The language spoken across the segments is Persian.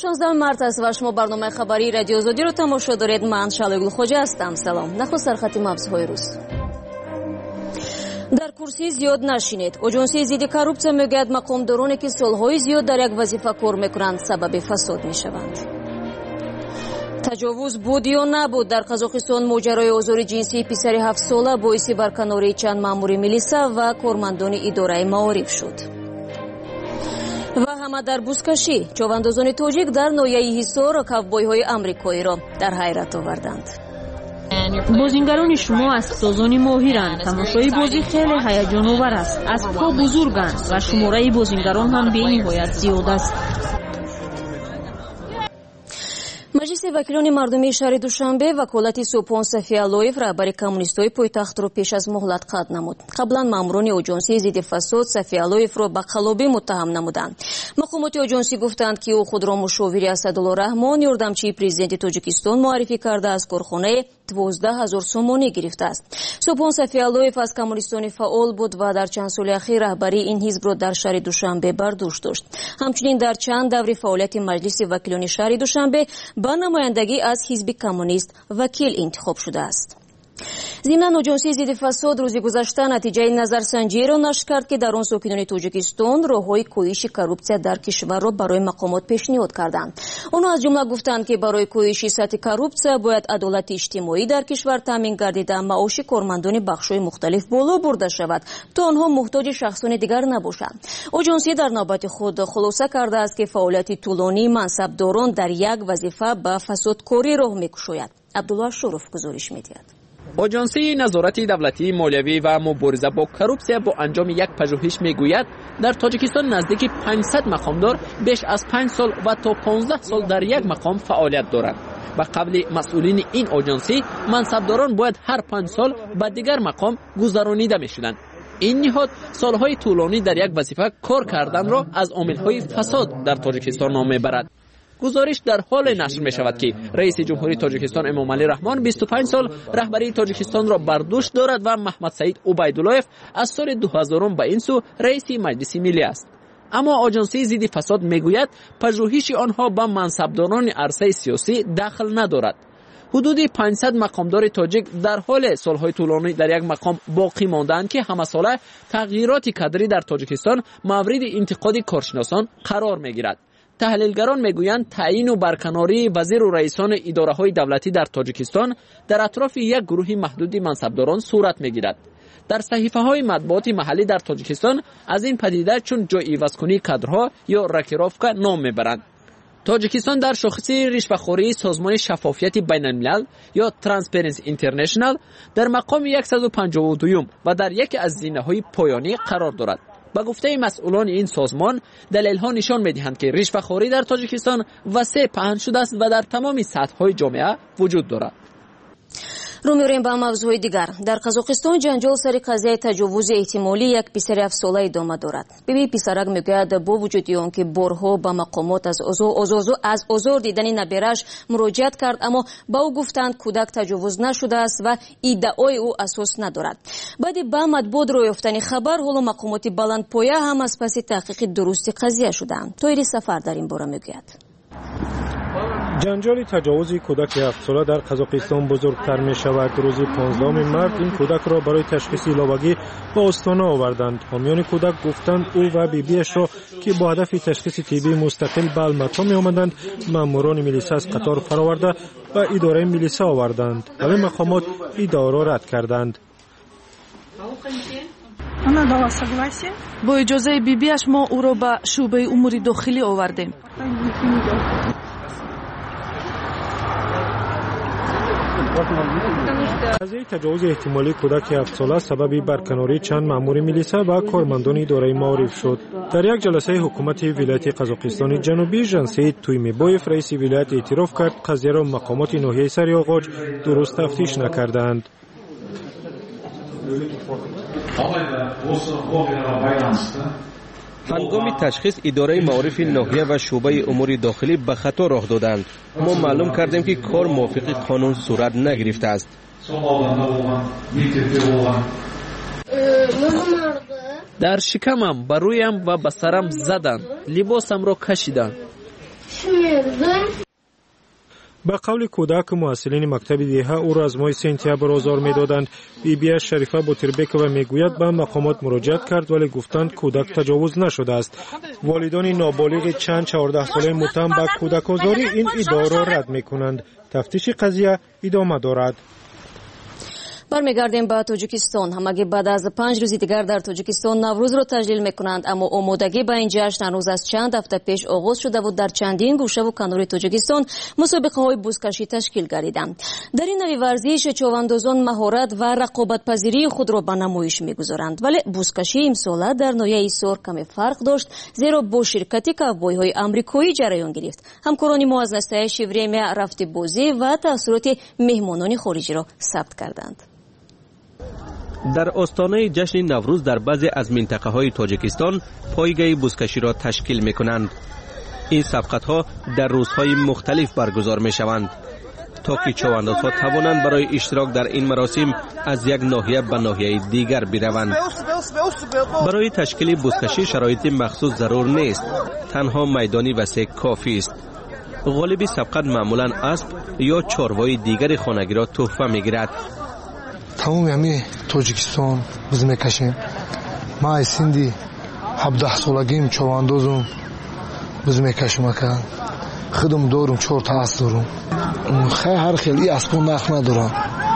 16 март است و شما برنامه خبری رادیو آزادی رو تماشا دارید. من شالگل خوجه هستم. سلام. نخست سرخط مبزهای روز. در کرسی زیاد نشینید. اجنسی ضد коррупция میگوید مقامدارانی که سالهای زیاد در یک وظیفه کار میکنند سبب فساد میشوند. تجاوز بود یا نبود، در قزاقستان ماجرای آزار جنسی پسر 7 ساله باعث برکناری چند مأمور میلیسا و کارمندان اداره معارف شد. و همه در بوزکشی، چوباندازان تاجیک در ناحیه حصار کاوبوی‌های آمریکایی را در حیرت آوردند. بازیگران شما اسبسازان ماهرند. تماشای بازی خیلی هیجان آور است. اسب‌ها بزرگند و شماره بازیگران هم به نهایت زیاد است. مجلس وکیلان مردمی شهر دوشنبه وکالت سوپان صفی‌اللویف رهبر کمونیست‌های پایتخت را پیش از مهلت قطع نمود. قبلا ماموران اجنسی ضد فساد صفی‌اللویف را به خلابی متهم نمودند. مقامات اجنسی گفتند که او خود را مشاور اسدالله رحمان یاردمچی پرزیدنت تاجیکستان معرفی کرده از کارخانه 12,000 سومانی گرفته است. سوپان صفی‌اللویف از کمونیستان فعال بود و در چند سال اخیر رهبری این حزب را در شهر دوشنبه بر دوش داشت. همچنین در چند دوره فعالیت مجلس وکیلان شهر دوشنبه با نمایندگی از حزب کمونیست وکیل انتخاب شده است. ضمن اجنسی ضد فساد روز گذشته نتیجه نظرسنجی را نشر کرد که در آن ساکنان تاجیکستان راههای کاهش коррупция در کشور را برای مقامات پیشنهاد کردند. آنها از جمله گفتند که برای کاهش سطح коррупция باید عدالت اجتماعی در کشور تامین گردیده، معاش کارمندان بخش‌های مختلف بالا برده شود تا آنها محتاج شخصان دیگر نباشند. اجنسی در نوبت خود خلاصه کرده است که فعالیت طولانی منصبداران در یک وظیفه به فسادکاری راه می‌گشاید. عبدالله شرف گزارش می‌دهد. اجنسی نظارت دولتی مالیوی و مبارزه با коррупция با انجام یک پژوهش میگوید در تاجیکستان نزدیک 500 مقامدار بیش از 5 سال و تا 15 سال در یک مقام فعالیت دارند. و قبل مسئولین این اجنسی منصبداران باید هر 5 سال به دیگر مقام گذرانیده میشدند. این نهاد سالهای طولانی در یک وظیفه کار کردن را از عامل‌های فساد در تاجیکستان نام میبرد. گزارش در حال نشر می شود که رئیس جمهوری تاجیکستان امامعلی رحمان 25 سال رهبری تاجیکستان را بر دوش دارد و محمد سعید عبیداللهیف از سال 2000 به این سو رئیس مجلس ملی است. اما آژانسی ضد فساد میگوید پژوهش آنها به منصبداران عرصه سیاسی دخل ندارد. حدود 500 مقامدار تاجیک در حال سالهای طولانی در یک مقام باقی ماندند که همه ساله تغییرات کادری در تاجیکستان مورد انتقاد کارشناسان قرار میگیرد. تحلیلگران میگویند تعیین و برکناری وزیر و رئیسان اداره‌های دولتی در تاجیکستان در اطراف یک گروه محدود منصبداران صورت میگیرد. در صحیفه‌های مطبوعات محلی در تاجیکستان از این پدیده چون جای عوض‌کنی کادرها یا راکیروفکا نام میبرند. تاجیکستان در شاخص رشوه‌خوری سازمان شفافیت بین‌الملل یا ترانسپرنسی اینترنشنال در مقام 152 و در یکی از زینه‌های پایانی قرار دارد. با گفته مسئولان این سازمان دلایل‌ها نشان می‌دهند که رشوه‌خوری در تاجیکستان وسیع پهن شده است و در تمام سطح‌های جامعه وجود دارد. رو می‌ریم به موضوع دیگر. در قزاقستان جنجال سر قضیه تجاوز احتمالی یک پسر 7 ساله ادامه دارد. بیبی پسرک میگوید با وجود آنکه بارها به مقامات از آزار دیدن نبیرش مراجعت کرد، اما با او گفتند کودک تجاوز نشده است و ادعای او اساس ندارد. بعد به مطبوعات راه یافتن خبر، حالا مقامات بلندپایه هم از پس تحقیق درست قضیه شدند. طاهر سفر در این باره میگوید. جنجال تجاوز کودک 7 ساله در قزاقستان بزرگتر می شود. روز 15 مارس این کودک را برای تشخیص لاوگی به استانه آوردند. حامیان کودک گفتند او و بیبیش را که با هدف تشخیص طبی مستقل به المتا می آمدند ماموران میلیسا از قطار فرآورده و اداره میلیسا آوردند، ولی مقامات ادعا را رد کردند. با اجازه بیبیش ما او را به شعبه امور داخلی آوردیم. قضیه تجاوز احتمالی کودک 7 ساله سبب برکناری چند مأمور میلیسا و کارمندان اداره معارف شد. در یک جلسه حکومت ولایت قزاقستان جنوبی جانسید تویمیبویف رئیس ولایت اعتراف کرد قضیه را مقامات ناحیه سریاغاج درست تفتیش نکردند. هنگام تشخیص اداره معارف ناحیه و شعبه امور داخلی به خطا راه دادند. ما معلوم کردیم که کار موافق قانون صورت نگرفته است. در شکمم، بر رویم و به سرم زدند، لباسم را کشیدند. به قول کودک مسئولین مکتب دیها او را از ماه سپتامبر آزار می‌دادند. بی‌بی‌اش شریفه بوتربکова میگوید به مقامات مراجعت کرد ولی گفتند کودک تجاوز نشده است. والدان نابالغ چند 14 ساله متهم به کودک آزاری این ادعا را رد می‌کنند. تفتیش قضیه ادامه دارد. برمیگردیم به تاجیکستان. همگی بعد از 5 روز دیگر در تاجیکستان نوروز را تجلیل میکنند، اما آمادگی به این جشن هنوز از چند هفته پیش آغاز شده بود. در چندین گوشه و کنار تاجیکستان مسابقه های بزکشی تشکیل گردیدند. در این نوع ورزش چواندازان مهارت و رقابت پذیری خود را به نمایش میگذارند، ولی بزکشی امسال در نوع ایثار کمی فرق داشت، زیرا با شرکت کاوبوی های آمریکایی جریان گرفت. همکاران ما از نستایش время رفت بازی و تاثیرات مهمانان خارجی را ثبت کردند. در آستانه جشن نوروز در بعضی از منطقه های تاجیکستان پایگاه بزکشی را تشکیل می کنند. این سبقت ها در روزهای مختلف برگزار می شوند تا که چواندازها توانند برای اشتراک در این مراسم از یک ناحیه به ناحیه دیگر بروند. برای تشکیل بزکشی شرایط مخصوص ضرور نیست، تنها میدانی وسیع کافی است. غالب سبقت معمولا اسب یا چاروای دیگر خانگی را تحفه می گیرد. تمام همه تاجیکستان بز میکشیم. ما از سندی 17 سالگیم چواندازم بز میکشیم که خودم دارم 4 تا اسب دارم. هر خیلی اسب نخ ندارم.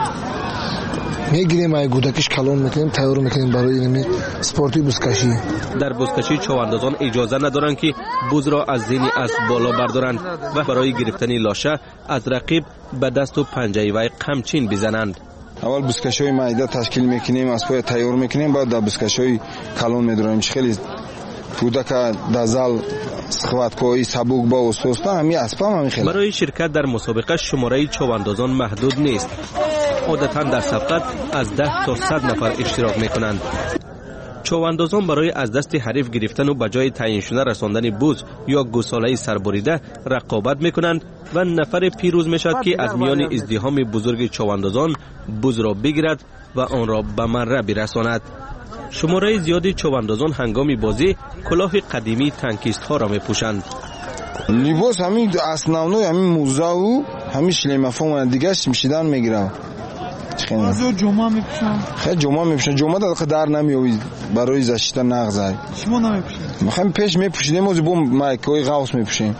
میگیریم ای گودکش کلان میکنیم، تیار میکنیم برای این سپورتی بزکشی. در بزکشی چواندازان اجازه ندارند که بز را از زین اسب بالا بردارند و برای گرفتن لاشه از رقیب به دست و پنجه وی قمچین بزنند. اول بزکشی معده تشکیل میکنیم، اسبای تیار میکنیم، بعد در بزکشی کلان میداریم. خیلی کودک دزل سخوتکوی سبوک با اساس همین اسبا هم خیلی. برای شرکت در مسابقه شماره چواندازان محدود نیست. عادتا در سبقت از 10 تا 100 نفر اشتراک میکنند. چواندازان برای از دست حریف گرفتن و به جای تعیین شده رساندن بز یا گوساله سربریده رقابت میکنند و نفر پیروز میشد که از میان ازدحام بزرگ چواندازان بز را بگیرد و آن را به مره برساند. شماره زیادی چواندازان هنگام بازی کلاه قدیمی تانکیست ها را میپوشند. لباس همین اسنونوی همین موزه و همین شلیمفون دیگه میشیدن میگیرن. بعضی جمعه میپوشن. خیلی جمعه میپوشن. جمعه در نمیوید برای زشت نغزای. شما نمیپوشید؟ میخوایم پیش میپوشیدیم از بوم مایکوی غوث میپوشیم.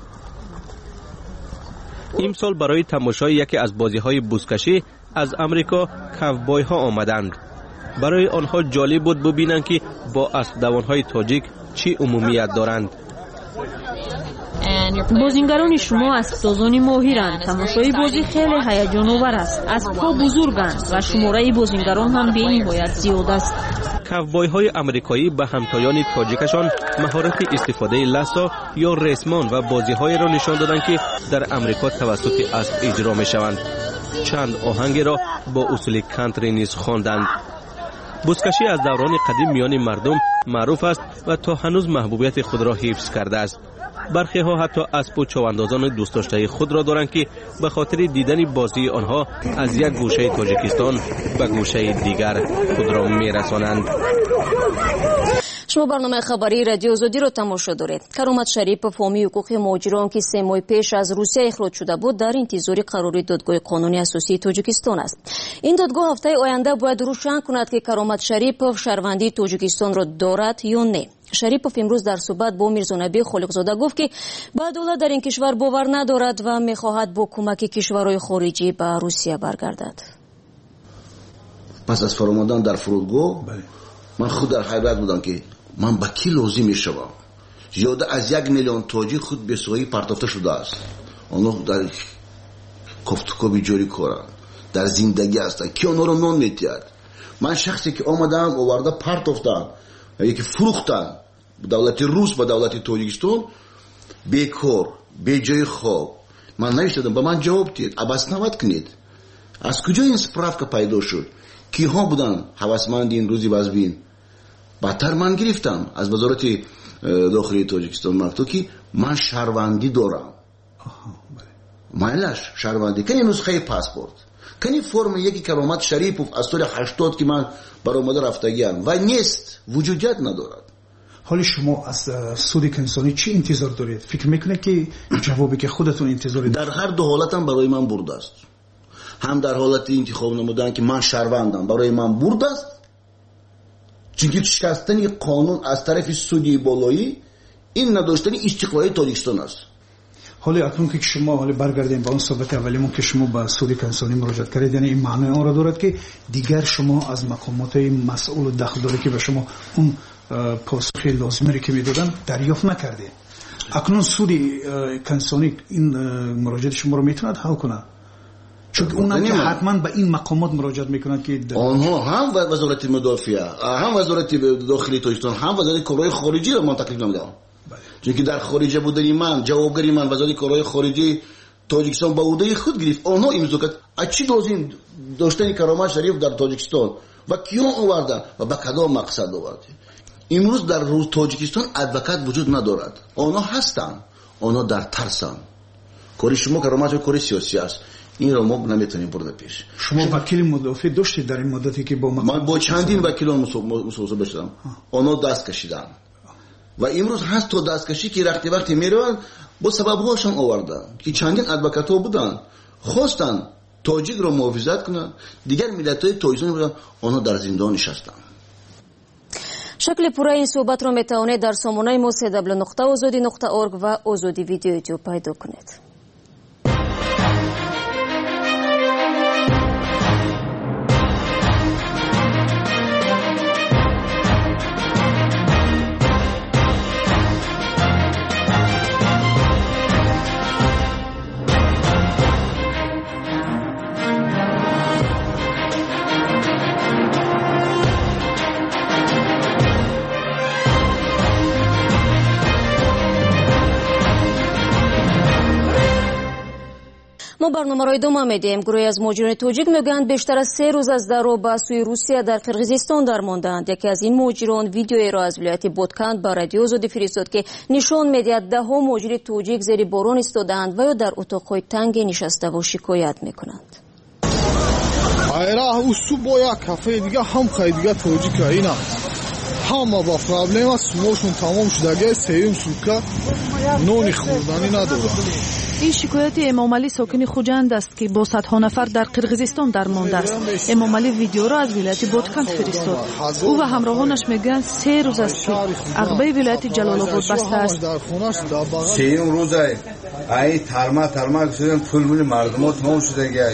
امسال برای تماشای یکی از بازی‌های بزکشی از امریکا کاوبوی ها آمدند. برای آنها جالب بود ببینند که با اسب دوان‌های تاجیک چی عمومیت دارند. بازیگران شما اسب‌سازان ماهرند. تماشای بازی خیلی هیجان آور است. اسب‌ها بزرگند و شماره بازیگران هم بی‌نهایت زیاد است. کاوبوی های آمریکایی به همتایان تاجیکشان مهارت استفاده لاسو یا ریسمان و بازی‌های را نشان دادند که در امریکا توسط اسب اجرا می‌شوند. چند آهنگ را با اصول کانتری نیز خواندند. بزکشی از دوران قدیم میان مردم معروف است و تا هنوز محبوبیت خود را حفظ کرده است. برخی ها حتی اسب و چواندازان دوست داشته خود را دارند که به خاطر دیدن بازی آنها از یک گوشه تاجیکستان به گوشه دیگر خود را میرسانند. شما برنامه خبری رادیو آزادی رو تماشا دارید. کرامت شریپов حامی حقوق مهاجران که 3 ماه پیش از روسیه اخراج شده بود در انتظار قراری دادگاه قانونی اساسی تاجیکستان است. این دادگاه هفته آینده باید روشن کند که کرامت شریپov شهروندی تاجیکستان را دارد یا نه. شریپov امروز در صحبت با میرزانبی خالقزاده گفت که با دولت در این کشور باور ندارد و میخواهد با کمک کشورهای خارجی به روسیه برگردد. پس از فرامدن در فرودگاه من خود در حیرت بودم که من به کی لازم میشوم. زیاده از 1 میلیون تاجیک خود به سوی پرتافته شده است. آنها در کفتکوبی جوری کارند، در زندگی هستند که آنها را نان میتید. من شخصی که آمدم آورده پرتافتن یکی فروختن دولت روس با دولت تاجیکستان بیکار به جای خواب. من نوشتم به من جواب دید عباس نباید کنید. از کجا این سپراوکا پیدا شد؟ کیها بودن هوسمند این روزی بازبین؟ بعدتر من گرفتم از وزارت داخلی تاجیکستان مکتوب که من شهروندی دارم. مایلش شهروندی کنی نسخه پاسپورت کنی فرم یکی کرامت شریپov از سال 80 که من برآمده رفتگیم و نیست وجودیت ندارد. حالا شما از سود کنسانی چی انتظار دارید؟ فکر میکنید که جوابی که خودتون انتظار دارید؟ در هر دو حالت هم برای من برد است. هم در حالت انتخاب نمودن که من شهروندم برای من برد است، چون شکستن قانون از طرف سودی بالایی این نداشتن استقلال تاجیکستان است. حالا اکنون که شما حالا برگردیم به اون صحبت اولیمون که شما به سود کنسانی مراجعه کردید، یعنی این معنی آن را دارد که دیگر شما از مقامات مسئول و دخلداری که به شما اون پاسخ لازمی که میدادن دریافت نکردید. اکنون سود کنسانی این مراجعه شما رو میتوند حل کنه؟ چون اونم که حتما به این مقامات مراجعه میکنند که آنها هم وزارت مدافعه، هم وزارت داخلی تاجیکستان، هم وزارت کارهای خارجی را من تکلیف نمیدم. چون که در خارجه بودنی من، جوابگری من وزارت کارهای خارجی تاجیکستان به عهده خود گرفت. آنها امضا کرد اچی لازم داشتن کرامت شریف در تاجیکستان و کیون آوردن و به کدام مقصد آورد. امروز در روز تاجیکستان ادوکات وجود ندارد. آنها هستند، آنها در ترسن. کاری شما کرامت و کاری سیاسی است. این را ما نمیتونیم برده پیش. شما وکیل مدافع داشتید در این مدتی که با من با چندین وکیلان مصاحبه شدم. آنها دست کشیدن و امروز هست تو دستکشی که وقتی میروند با سبب‌هاشون آوردن که چندین ادوکات‌ها بودن خواستن تاجیک رو محافظت کنن، دیگر ملت‌های تاجیکستان بودن، آنها در زندان نشستن. شکل پورا این صحبت رو میتوانید در سامانه ما www.azadi.org و آزادی ویدیو یوتیوب پیدا کنید. ما برنامه را ادامه میدیم. گروهی از مهاجران تاجیک میگویند بیشتر از 3 روز از درو به سوی روسیه در قرقیزستان درماندند. یکی از این مهاجران ویدیویی را از ولایت بودکند به رادیو آزادی فرستاد که نشان میدهد ده‌ها مهاجر تاجیک زیر باران ایستاده‌اند و یا در اتاق‌های تنگ نشسته و شکایت میکنند. ایرا اوسو боя кафе دیگه هم خیلی تاجیک اینا همه با پرابلم است. موشون تمام شده، سیوم سوکا نونی خوردنی ندارد. این شکایت امام علی ساکن خوجند است که با صدها نفر در قرقیزستان درمانده است. امام علی ویدیو را از ولایت بودکند فرستاد. او و همراهانش میگویند 3 روز است که عقبه ولایت جلال آباد بسته است. 3 روز ای ترما گفتن پول مردم تمام شده.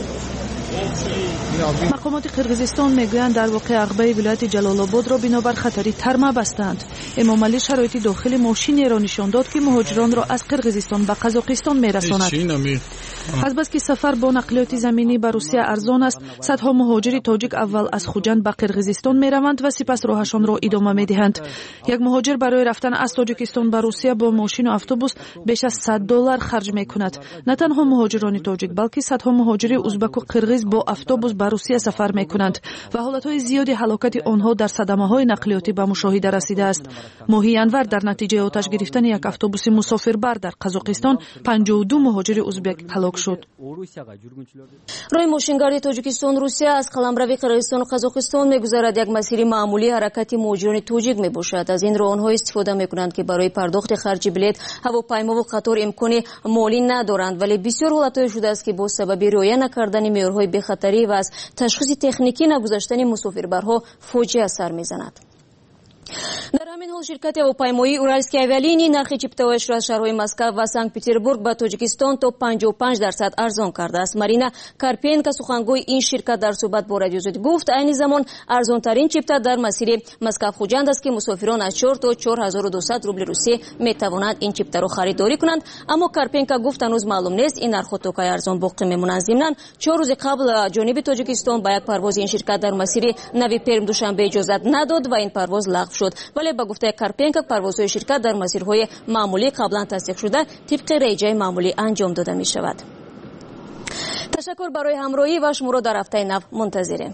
مقامات قرقیزستان میگویند در واقع عقبه ولایت جلال آباد را بنابر خطری ترما بستند. امام علی شرایط داخل ماشینی را نشان داد که مهاجران را از قرقیزستان به قزاقستان میرساند. از بس که سفر با نقلیات زمینی به روسیه ارزان است، صدها مهاجر تاجیک اول از خوجند به قرقیزستان میروند و سپس راهشان را ادامه میدهند. یک مهاجر برای رفتن از تاجیکستان به روسیه با ماشین و اتوبوس بیش از $100 خرج میکند. نه تنها مهاجران تاجیک بلکه صدها مهاجر ازبک و قرقیز با اتوبوس به روسیه سفر میکنند و حالتهای زیادی هلاکت آنها در صدمه‌های نقلیاتی به مشاهده رسیده است. ماهی انور در نتیجه آتش گرفتن یک اتوبوس مسافربر در قزاقستان 52 مهاجر ازبک هلاک شد. روی ماشینگردی تاجیکستان روسیه از قلمروی قرقیزستان و قزاقستان میگذرد. یک مسیر معمولی حرکت مهاجران تاجیک میباشد. از این راه آنها استفاده میکنند که برای پرداخت خرج بلیط هواپیما و قطار امکان مالی ندارند، ولی بسیار حالتهای شده است که با سبب رعایت نکردن معیارهای بی‌خطری و از تشخیص تکنیکی نگذاشتن مسافربرها فاجعه سر میزند. در همین حال شرکت هواپیمایی اورالسکی اویالینی نرخ چپتاویش را از شهرهای مسکو و سنت پترزبورگ به تاجیکستان تا 55% ارزان کرده است. مارینا کارپینکا سخنگوی این شرکت در صحبت با رادیو آزادی گفت این زمان ارزان ترین چپتا در مسیر مسکو خوجند است که مسافران از 4 تا 4200 روبل روسی می توانند این چپتا را خریداری کنند. اما کارپینکا گفت هنوز معلوم نیست این نرخ تا کی ارزان باقی میمونند. ضمن 4 روز قبل جانب تاجیکستان با یک پرواز این شرکت در مسیر نوی پرم دوشنبه اجازه نداد و این پرواز لغو شد، ولی با گفته کارپینکا پروازهای شرکت در مسیرهای معمولی قبلا تصدیق شده طبق ریجه معمولی انجام داده می شود. تشکر برای همراهی و شما را در هفته نو منتظریم.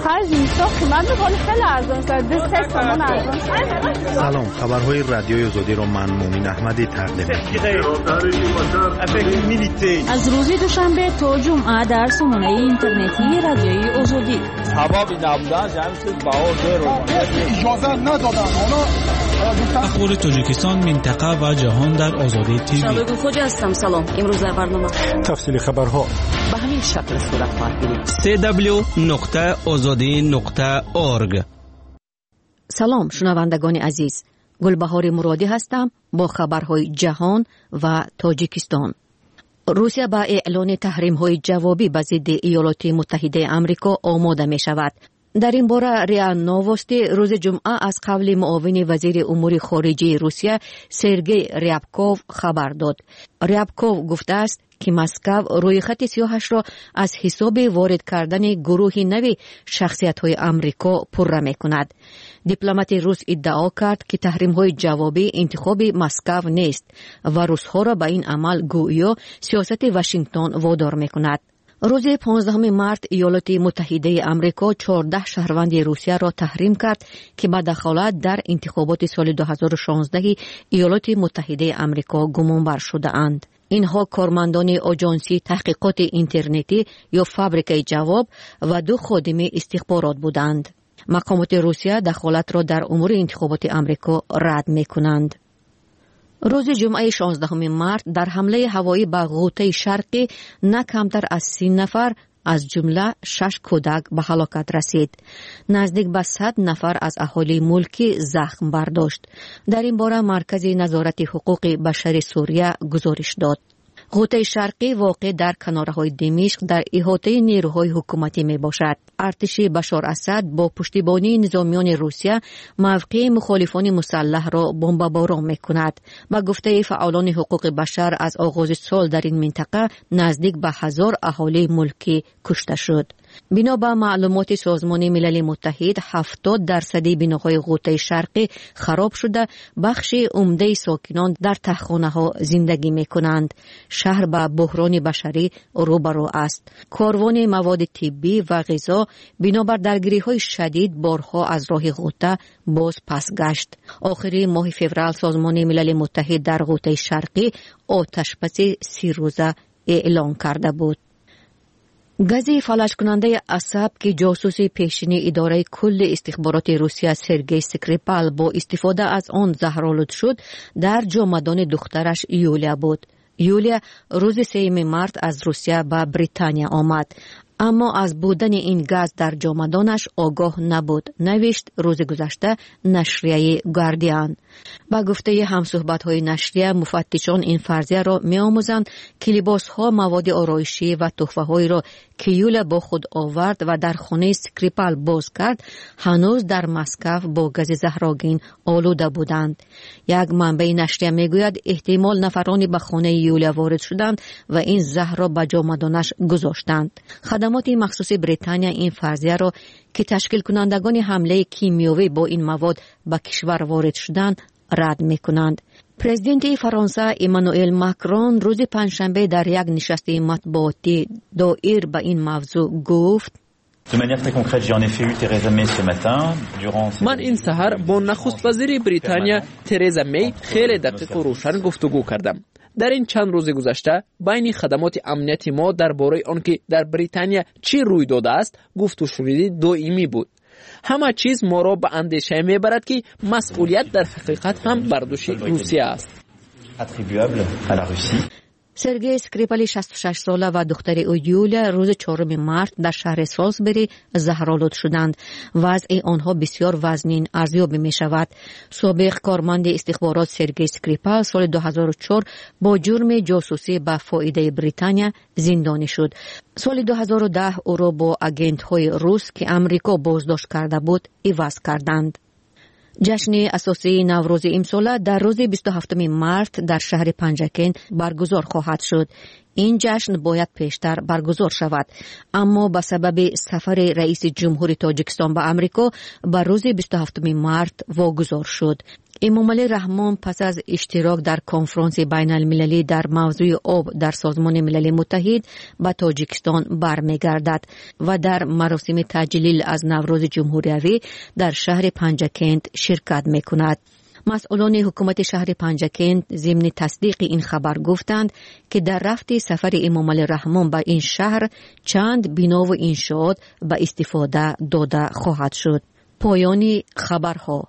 خرج نیست. قیمت ولی خیلی ارزان شد. 2 تومان ارزان شد. سلام، خبرهای رادیوی آزادی رو من مومن احمدی تقدیم می‌کنم. از روز دوشنبه تا جمعه در سامانه اینترنتی رادیوی آزادی. اخبار تاجیکستان، منطقه و جهان در آزادی تیوی. شبکه خوجا هستم. سلام. امروز در برنامه تفصیل خبرها به همین شکل صورت خواهد گرفت. www.azadi.org. سلام شنوندگان عزیز، گلبهار مرادی هستم با خبرهای جهان و تاجیکستان. روسیه با اعلان تحریم‌های جوابی به ضد ایالات متحده آمریکا آماده می شود. در این باره ریا نووستی روز جمعه از قول معاون وزیر امور خارجه روسیه سرگئی ریابکوف خبر داد. ریابکوف گفته است که مسکو روی خط سیاهش را از حساب وارد کردن گروهی نوی شخصیت‌های آمریکا پره می‌کند. دیپلمات روس ادعا کرد که تحریم‌های جوابی انتخاب مسکو نیست و روس‌ها را به این عمل گویا سیاست واشنگتن وادار می‌کند. روز 15 مارت ایالات متحده آمریکا 14 شهروند روسیه را تحریم کرد که با دخالت در انتخابات سال 2016 ایالات متحده آمریکا گمانبر شده اند. اینها کارمندان آژانسی تحقیقات اینترنتی یا فابریکه جواب و 2 خادم استخبارات بودند. مقامات روسیه دخالت را در امور انتخابات آمریکا رد می‌کنند. روز جمعه 16 مارت در حمله هوایی به غوطه شرقی نه کمتر از 30 نفر از جمله 6 کودک به هلاکت رسید. نزدیک به 100 نفر از اهالی ملکی زخم برداشت. در این باره مرکز نظارت حقوق بشر سوریه گزارش داد. غوطه شرقی واقع در کنارهای دمشق در احاطه نیروهای حکومتی می باشد. ارتش بشار اسد با پشتیبانی نظامیان روسیه موقع مخالفان مسلح را بمباران می کند. با گفته فعالان حقوق بشر از آغاز سال در این منطقه نزدیک به 1000 اهالی ملکی کشته شد. بنا به معلومات سازمان ملل متحد 70% بناهای غوطه شرقی خراب شده، بخش عمده ساکنان در تهخانه‌ها زندگی می‌کنند. شهر با بحران بشری روبرو است. کاروان مواد طبی و غذا بنابر درگیری‌های شدید بارها از راه غوطه باز پس گشت. آخر ماه فوریه سازمان ملل متحد در غوطه شرقی آتش‌بس 30 روزه اعلان کرده بود. گاز فلج کننده عصب که جاسوس پیشینی اداره کل استخبارات روسیه سرگئی سکریپال با استفاده از آن زهرآلود شد در جامدان دخترش یولیا بود. یولیا روز 3 مارت از روسیه به بریتانیا آمد، اما از بودن این گاز در جامدانش آگاه نبود، نوشت روز گذشته نشریه گاردین. با گفته همصحبت‌های نشریه، مفتشان این فرضیه را می‌آموزند که لباس‌ها، مواد آرایشی و تحفه‌هایی را که یولا با خود آورد و در خانه سکریپال باز کرد هنوز در مسکو با گاز زهرآگین آلوده بودند. یک منبع نشریه میگوید احتمال نفرانی به خانه یولا وارد شدند و این زهر را به جامدانش گذاشتند. خدمات مخصوص بریتانیا این فرضیه را که تشکیل کنندگان حمله کیمیایی با این مواد به کشور وارد شدند رد می‌کنند. پرزیدنت فرانسه ایمانوئل ماکرون روز پنجشنبه در یک نشست مطبوعاتی دایر به این موضوع گفت: من این سحر با نخست وزیر بریتانیا ترزا می خیلی دقیق و روشن گفتگو کردم. در این چند روز گذشته بین خدمات امنیتی ما درباره آنکه در بریتانیا چی روی داده است گفت و شنود دائمی بود. همه چیز ما را به اندیشه میبرد که مسئولیت در حقیقت هم بر دوش روسیه است. سرگئی سکریپال 66 ساله و دختر او یولیا روز 4 مارت در شهر سالزبری زهرآلود شدند. وضع آنها بسیار وزنین ارزیابی می شود. سابق کارمند استخبارات سرگئی سکریپال سال 2004 با جرم جاسوسی به فایده بریتانیا زندانی شد. سال 2010 او را با آگنت‌های روس که امریکا بازداشت کرده بود عوض کردند. جشن اساسی نوروز امسال در روز 27 مارت در شهر پنجکن برگزار خواهد شد. این جشن باید پیشتر برگزار شود، اما به سبب سفر رئیس جمهور تاجیکستان به امریکا بر روز 27 مارت واگذار شد. امامعلی رحمان پس از اشتراک در کنفرانس بین المللی در موضوع آب در سازمان ملل متحد به تاجیکستان برمیگردد و در مراسم تجلیل از نوروز جمهوریوی در شهر پنجکند شرکت میکند. مسئولان حکومت شهر پنجکند ضمن تصدیق این خبر گفتند که در رفت سفر امامعلی رحمان به این شهر چند بنا و انشاءات به استفاده داده خواهد شد. پایان خبرها.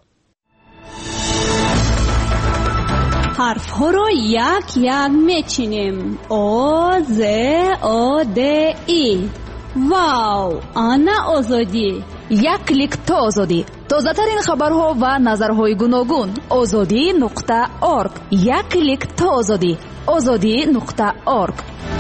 حرف ها رو یک یک میچینیم. او ز او د ای. واو، آنا آزادی. یک کلیک تا آزادی. تازه ترین خبرها و نظرهای گوناگون. azadi.org. یک کلیک تا آزادی. azadi.org.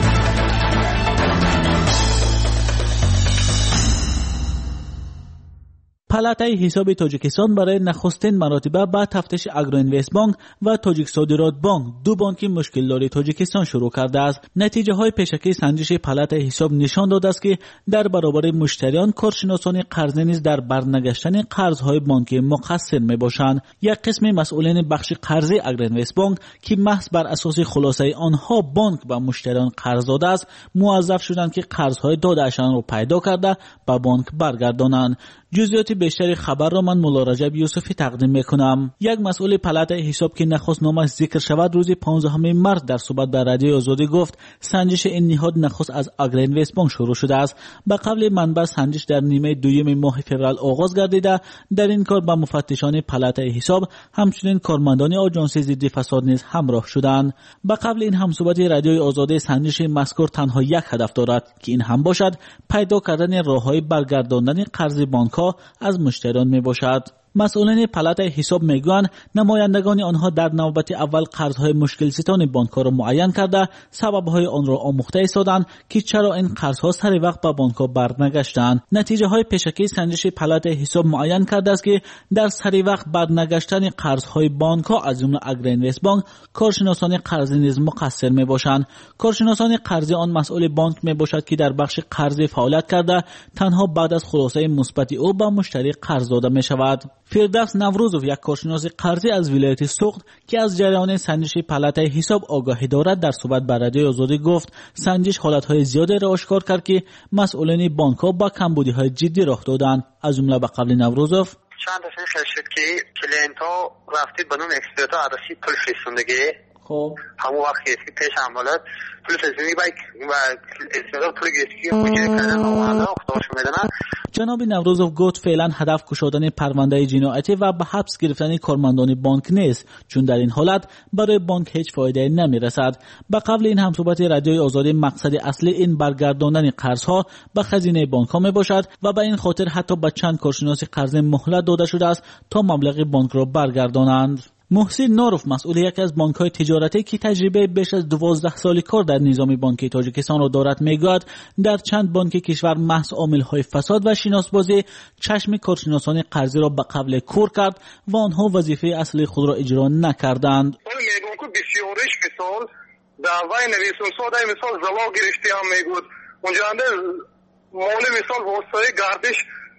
پالاتای حساب تاجیکستان برای نخستین مرتبه با تفتیش اگروینوست بانک و تاجیک صادرات بانک، دو بانک مشکل داری تاجیکستان شروع کرده است. نتیجه های پیشکی سنجش پالاتای حساب نشان داده است که در برابر مشتریان کارشناسان قرضه نیز در برنگشتن قرضهای بانکی مقصر می باشند. یک قسم مسئولین بخش قرضه اگروینوست بانک که محض بر اساس خلاصه آنها بانک به مشتریان قرض داده است، موظف شدند که قرضهای دادهشان را پیدا کرده به بانک برگردانند. جزئیات بیشتر خبر را من مولا رجب یوسفی تقدیم میکنم. یک مسئول پالاتای حساب که نخست نامش ذکر شود روز 15 مارس در صحبت به رادیو آزادی گفت سنجش این نهاد نخست از اگروینوست بانک شروع شده است. به قبل منبع سنجش در نیمه دوم ماه فوریه آغاز گردیده. در این کار با مفتشان پالاتای حساب همچنین کارمندان آژانس ضد فساد نیز همراه شدند. به قبل این همصحبت رادیو آزادی سنجش مذکور تنها یک هدف دارد که این هم باشد پیدا کردن راههای برگرداندن قرض بانک از مشتریان می باشد. مسئولین پالاتای حساب میگویند نمایندگان آنها در نوبت اول قرضهای مشکل ستان بانک‌ها را معین کرده سبب‌های آن را آموخته ایستادند که چرا این قرضها سر وقت به بانک‌ها برنگشتند. نتیجه های پیشکی سنجش پالاتای حساب معین کرده است که در سر وقت برنگشتن قرضهای بانک‌ها از جمله اگروینوست بانک کارشناسان قرضه نیز مقصر میباشند. کارشناسان قرضه آن مسئول بانک میباشد که در بخش قرضه فعالیت کرده تنها بعد از خلاصه مثبت او به مشتری قرض داده میشود. فردوس نوروزوف یک کارشناس قرضی از ولایت سوخت که از جریان سنجش پالاتای حساب آگاهی دارد در صحبت با رادیو آزادی گفت سنجش حالتهای زیادی را آشکار کرد که مسئولین بانک‌ها با کمبودی‌های جدی رخ دادند. از جمله به قبل نوروزوف چند دفعه خیلی شد که کلینت‌ها رفتید به نون اکسپرتا عدسی پول فرستوندگی خب همون وقت که پیش عملات پول فرستوندگی و اکسپرتا پول گرفتی که کردن آمده اختارش میدنن. جناب نوروزوف گفت فعلا هدف کشادن پرونده جنایتی و به حبس گرفتن کارمندان بانک نیست چون در این حالت برای بانک هیچ فایده نمی رسد. به قبل این همصحبت رادیو آزادی مقصد اصلی این برگرداندن قرضها به خزینه بانک ها می باشد و به این خاطر حتی به چند کارشناس قرضه مهلت داده شده است تا مبلغ بانک را برگردانند. محسن ناروف مسئول یکی از بانک‌های تجارتی که تجربه بیش از 12 سال کار در نظام بانکی تاجیکستان را دارد میگوید در چند بانک کشور محض عامل‌های فساد و شناسبازی چشم کارشناسان قرضی را به قبل کور کرد و آنها وظیفه اصلی خود را اجرا نکردند. میگم که بسیارش مثال دعوای نویسون ساده مثال زلا گرفته هم میگود اونجا انده مال مثال واسطه گردش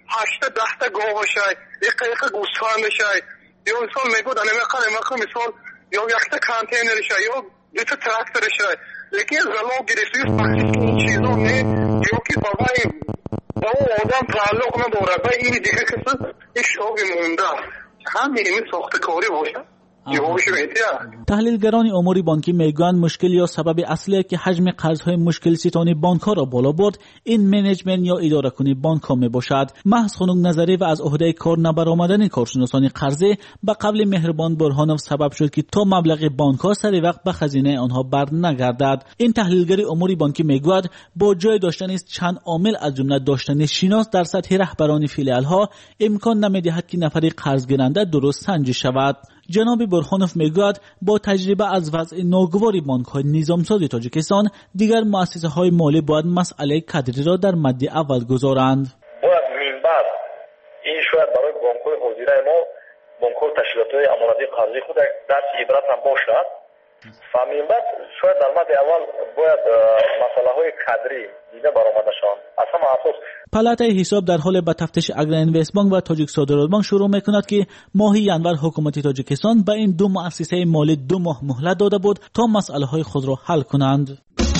8 10 تا گاو شای یک گوسفند شای یا مثال میگود انمه مثال یا یک تا کانتینر شای یا دو تا تراکتور شای لیکن زلا گرفته این چیزا نه یا که بابای با آدم تعلق نداره با این دیگه کسی اشتباهی مونده همین ساختکاری باشه. تحلیلگران امور بانکی میگویند مشکل یا سبب اصلی که حجم قرضهای مشکل ستان بانک‌ها را بالا برد این منیجمنت یا اداره کنی بانک‌ها میباشد. محض خنک نظری و از عهده کار نبرآمدن کارشناسان قرضه به قبل مهربان برهانوف سبب شد که تا مبلغ بانک‌ها سر وقت به خزینه آنها برنگردد. این تحلیلگر امور بانکی میگوید با جای داشتن چند عامل از جمله داشتن شناس در سطح رهبران فیلیال‌ها امکان نمیدهد که نفر قرض گیرنده درست سنجش شود. جناب برهانوف میگوید با تجربه از وضع ناگوار بانک‌های نظامساز تاجیکستان دیگر مؤسسه‌های مالی باید مسئله کادری را در مد اول گذارند. باید منبع این شاید برای بانک‌های حاضره ما بانک‌ها تشکیلات‌های امانتی قرضی خود درس عبرت هم باشد فهمیم بعد شاید در مورد اول باید مسئله های قدری دیده برآمدشان اصلا محسوس. پالاتای حساب در حال به تفتیش اگرینوستبانک و تاجیک صادرات بانک شروع میکند که ماه ینور حکومت تاجیکستان به این دو مؤسسه مالی 2 ماه مهلت داده بود تا مسئله های خود را حل کنند.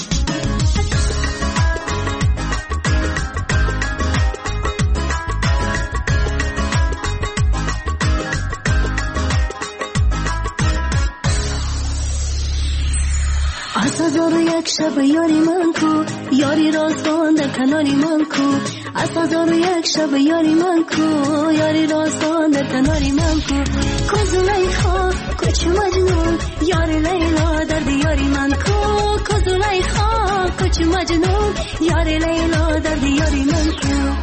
از 1001 شب یاری من کو یاری راستان در کناری من کو از 1001 شب یاری من کو یاری راستان در کناری من کو کوزلیخا کوچ مجنون یاری لیلا در دیاری من کو کوزلیخا کوچ مجنون یاری لیلا در دیاری من کو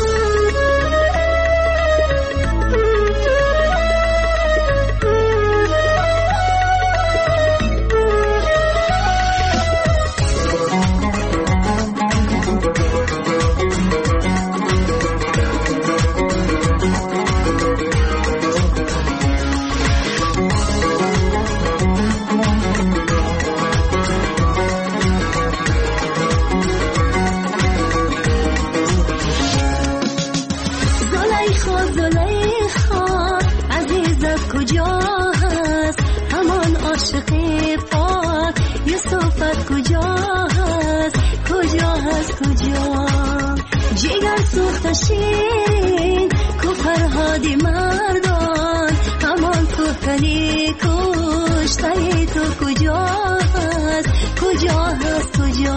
شیرین کو فرهادی مردان همان کوکنی کشتای تو کجا هست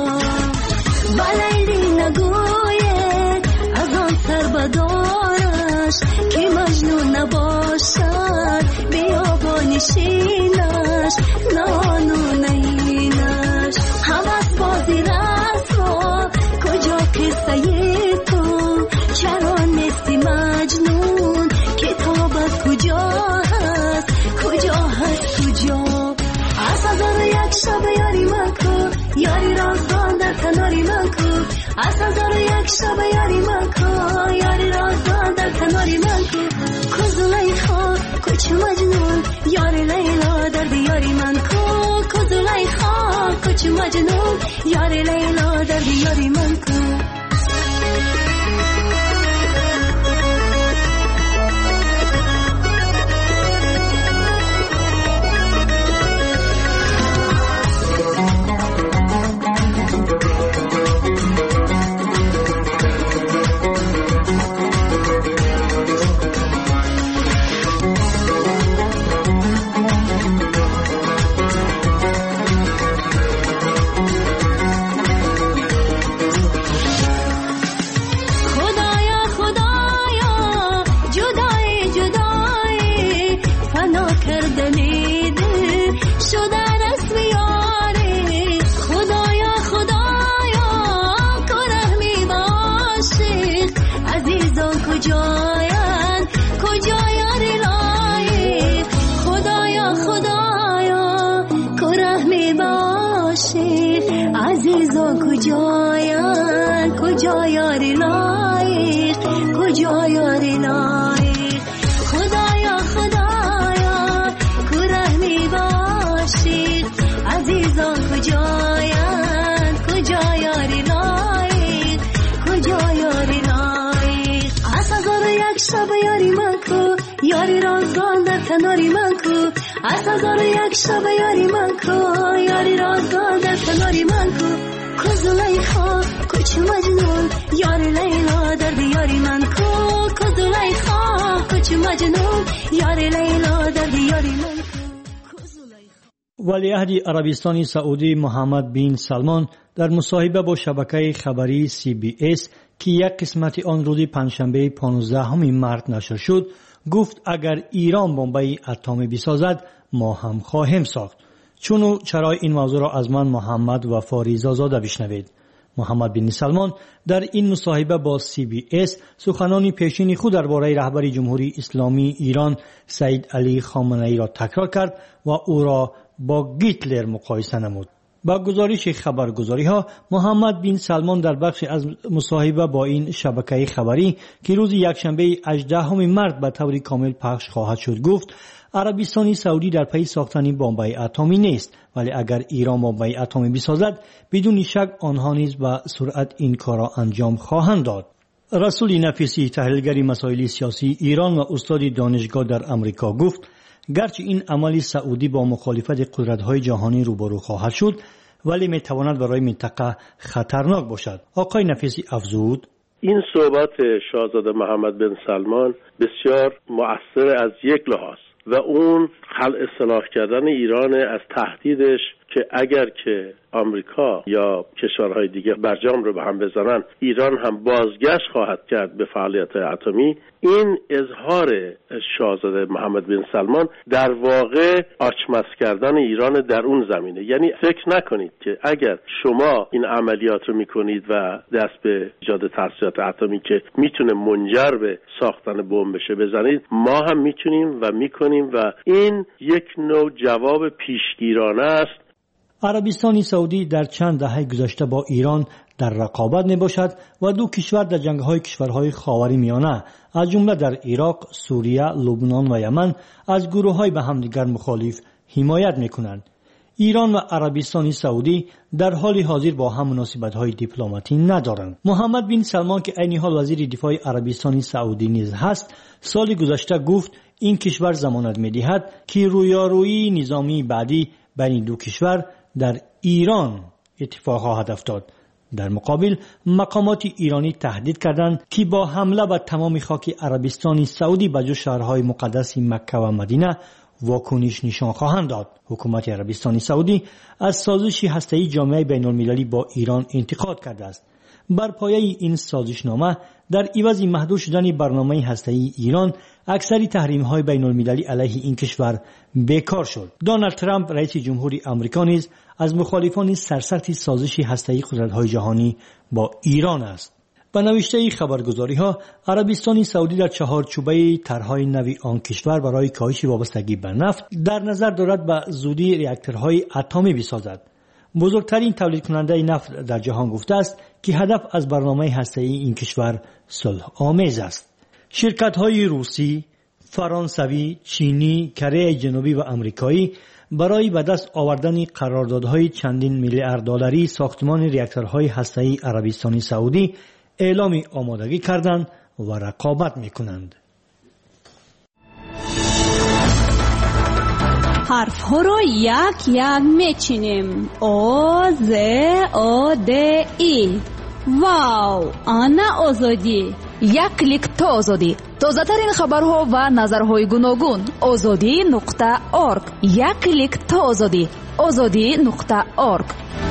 بلیلی نگوید از آن سر بدارش که مجنون نباشد بیابانشینش نانو نینش همت بازی رسوا کجا قصه چرا نیستی مجنون کتابت کجا هست از 1001 شب یاری من کو یاری رازدان در کناری من کو از 1001 شب یاری من کو یاری رازدان در کناری من کو کوزلیخا کوچ مجنون یاری لیلا در دیاری من کو کوزلیخا کوچ مجنون یاری لیلا در دیاری من کو کجا یاری لایق خدایا کوره می باشی عزیزان کجا یاری لایق از 1001 شب یاری من کو یاری رازدان در کناری من کو از 1001 شب یاری من کو یاری رازدان در کناری من کو کوزلیخا کوچ مجنون یاری لیلا در دیاری من کو کوزلیخا کوچ مجنون یاری لیلا در دیاری من کو. ولیعهد عربستان سعودی محمد بن سلمان در مصاحبه با شبکه خبری CBS که یک قسمت آن روز پنجشنبه 15 مارس نشر شد گفت اگر ایران بمب اتمی بسازد ما هم خواهیم ساخت. چونو چرای این موضوع را از من محمد و فاریزاده بشنوید. محمد بن سلمان در این مصاحبه با CBS سخنان پیشین خود درباره رهبر جمهوری اسلامی ایران سید علی خامنه‌ای را تکرار کرد و او را با گیتلر مقایسه نمود. با گزارش خبرگزاری‌ها محمد بن سلمان در بخش از مصاحبه با این شبکه خبری که روز یکشنبه 18 مارس به طور کامل پخش خواهد شد گفت عربستان سعودی در پی ساختن بمب‌های اتمی نیست، ولی اگر ایران بمب‌های اتمی بسازد بدون شک آنها نیز به سرعت این کار را انجام خواهند داد. رسول نفیسی تحلیلگر مسائل سیاسی ایران و استاد دانشگاه در امریکا گفت گرچه این عمل سعودی با مخالفت قدرت‌های جهانی روبرو خواهد شد ولی می‌تواند برای منطقه خطرناک باشد. آقای نفیسی افزود این صحبت شاهزاده محمد بن سلمان بسیار مؤثر از یک لحاظ و اون اصلاح کردن ایران از تهدیدش که اگر که آمریکا یا کشورهای دیگه برجام رو به هم بزنن ایران هم بازگشت خواهد کرد به فعالیت اتمی. این اظهار شاهزاده محمد بن سلمان در واقع آچمز کردن ایران در اون زمینه. یعنی فکر نکنید که اگر شما این عملیات رو میکنید و دست به ایجاد تاسیسات اتمی که میتونه منجر به ساختن بمب بشه بزنید، ما هم میتونیم و میکنیم و این یک نوع جواب پیشگیرانه است. عربستان سعودی در چند دهه گذشته با ایران در رقابت می باشد و دو کشور در جنگ‌های کشورهای خاورمیانه از جمله در عراق، سوریه، لبنان و یمن از گروه‌های به همدیگر مخالف حمایت می‌کنند. ایران و عربستان سعودی در حال حاضر با هم مناسبت‌های دیپلماتی ندارند. محمد بن سلمان که عین حال وزیر دفاع عربستان سعودی نیز هست، سال گذشته گفت این کشور ضمانت می‌دهد که رویارویی نظامی بعدی بین دو کشور در ایران اتفاق خواهد افتاد. در مقابل مقامات ایرانی تهدید کردند که با حمله به تمام خاک عربستان سعودی به جز شهرهای مقدس مکه و مدینه واکنش نشان خواهند داد. حکومت عربستان سعودی از سازش هسته‌ای جامعه بین‌المللی با ایران انتقاد کرده است. بر پایه این سازشنامه در عوض محدود شدن برنامه هسته‌ای ایران اکثر تحریم‌های بین‌المللی علیه این کشور بیکار شد. دونالد ترامپ رئیس جمهوری آمریکا نیز از مخالفان سرسخت سازش هسته‌ای قدرت‌های جهانی با ایران است. به نوشته خبرگزاری‌ها عربستان سعودی در چهارچوبه طرح‌های نوی آن کشور برای کاهش وابستگی به نفت در نظر دارد به زودی راکتورهای اتمی بسازد. بزرگترین تولید کننده نفت در جهان گفته است که هدف از برنامه هسته‌ای این کشور صلح آمیز است. شرکت‌های روسی، فرانسوی، چینی، کره جنوبی و آمریکایی برای به دست آوردن قراردادهای چندین میلیارد دلاری ساختمان راکتورهای هسته‌ای عربستان سعودی اعلام آمادگی کردند و رقابت می‌کنند. حرف ها رو یک یک میچینیم. او ز او د ای. واو، آنا آزادی. یک کلیک تا آزادی. تازه ترین خبرها و نظرهای گوناگون. azadi.org. یک کلیک تا آزادی. azadi.org.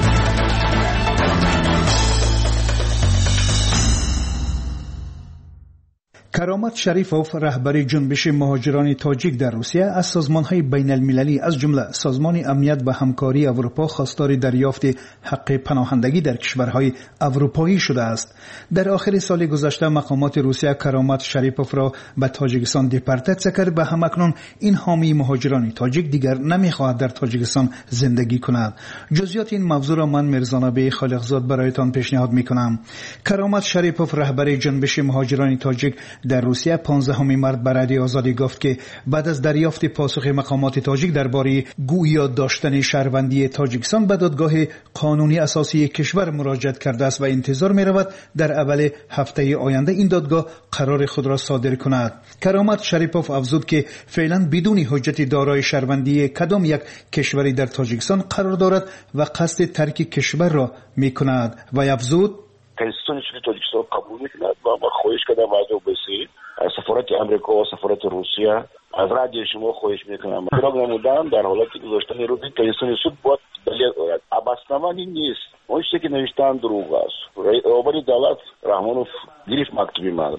کرامت شریفوف رهبر جنبش مهاجران تاجیک در روسیه از سازمان‌های بین‌المللی از جمله سازمان امنیت و همکاری اروپا خواستار دریافت حق پناهندگی در کشورهای اروپایی شده است. در آخر سال گذشته مقامات روسیه کرامت شریفوف را به تاجیکستان دپورتاسیون کرد و همکنون این حامی مهاجران تاجیک دیگر نمی‌خواهد در تاجیکستان زندگی کند. جزئیات این موضوع را من مرزانبی خالقزاد برایتان پیشنهاد می‌کنم. کرامت شریفوف رهبر جنبش مهاجران تاجیک در روسیه 15 مارس به رادیو آزادی گفت که بعد از دریافت پاسخ مقامات تاجیک درباره گویا داشتن شهروندی تاجیکستان به دادگاه قانونی اساسی کشور مراجعه کرده است و انتظار می‌رود در اول هفته آینده این دادگاه قرار خود را صادر کند. کرامت شریفوف افزود که فعلا بدون حجت دارای شهروندی کدام یک کشوری در تاجیکستان قرار دارد و قصد ترک کشور را می‌کند و افزود کنستیتوسیون تاجیکستان قبول می‌کند و ما خواهش کردم واجب بسید از سفارت آمریکا و سفارت روسیه از رادیو شما خواهش می‌کنم برای نمودن در حالتی گذاشتن رو کنستیتوسیون باید بلیت دارد. ابستمانی نیست. اون چیزی که نوشتن دروغ است. رهبر دولت رحمانوف گرفت مکتوبی من را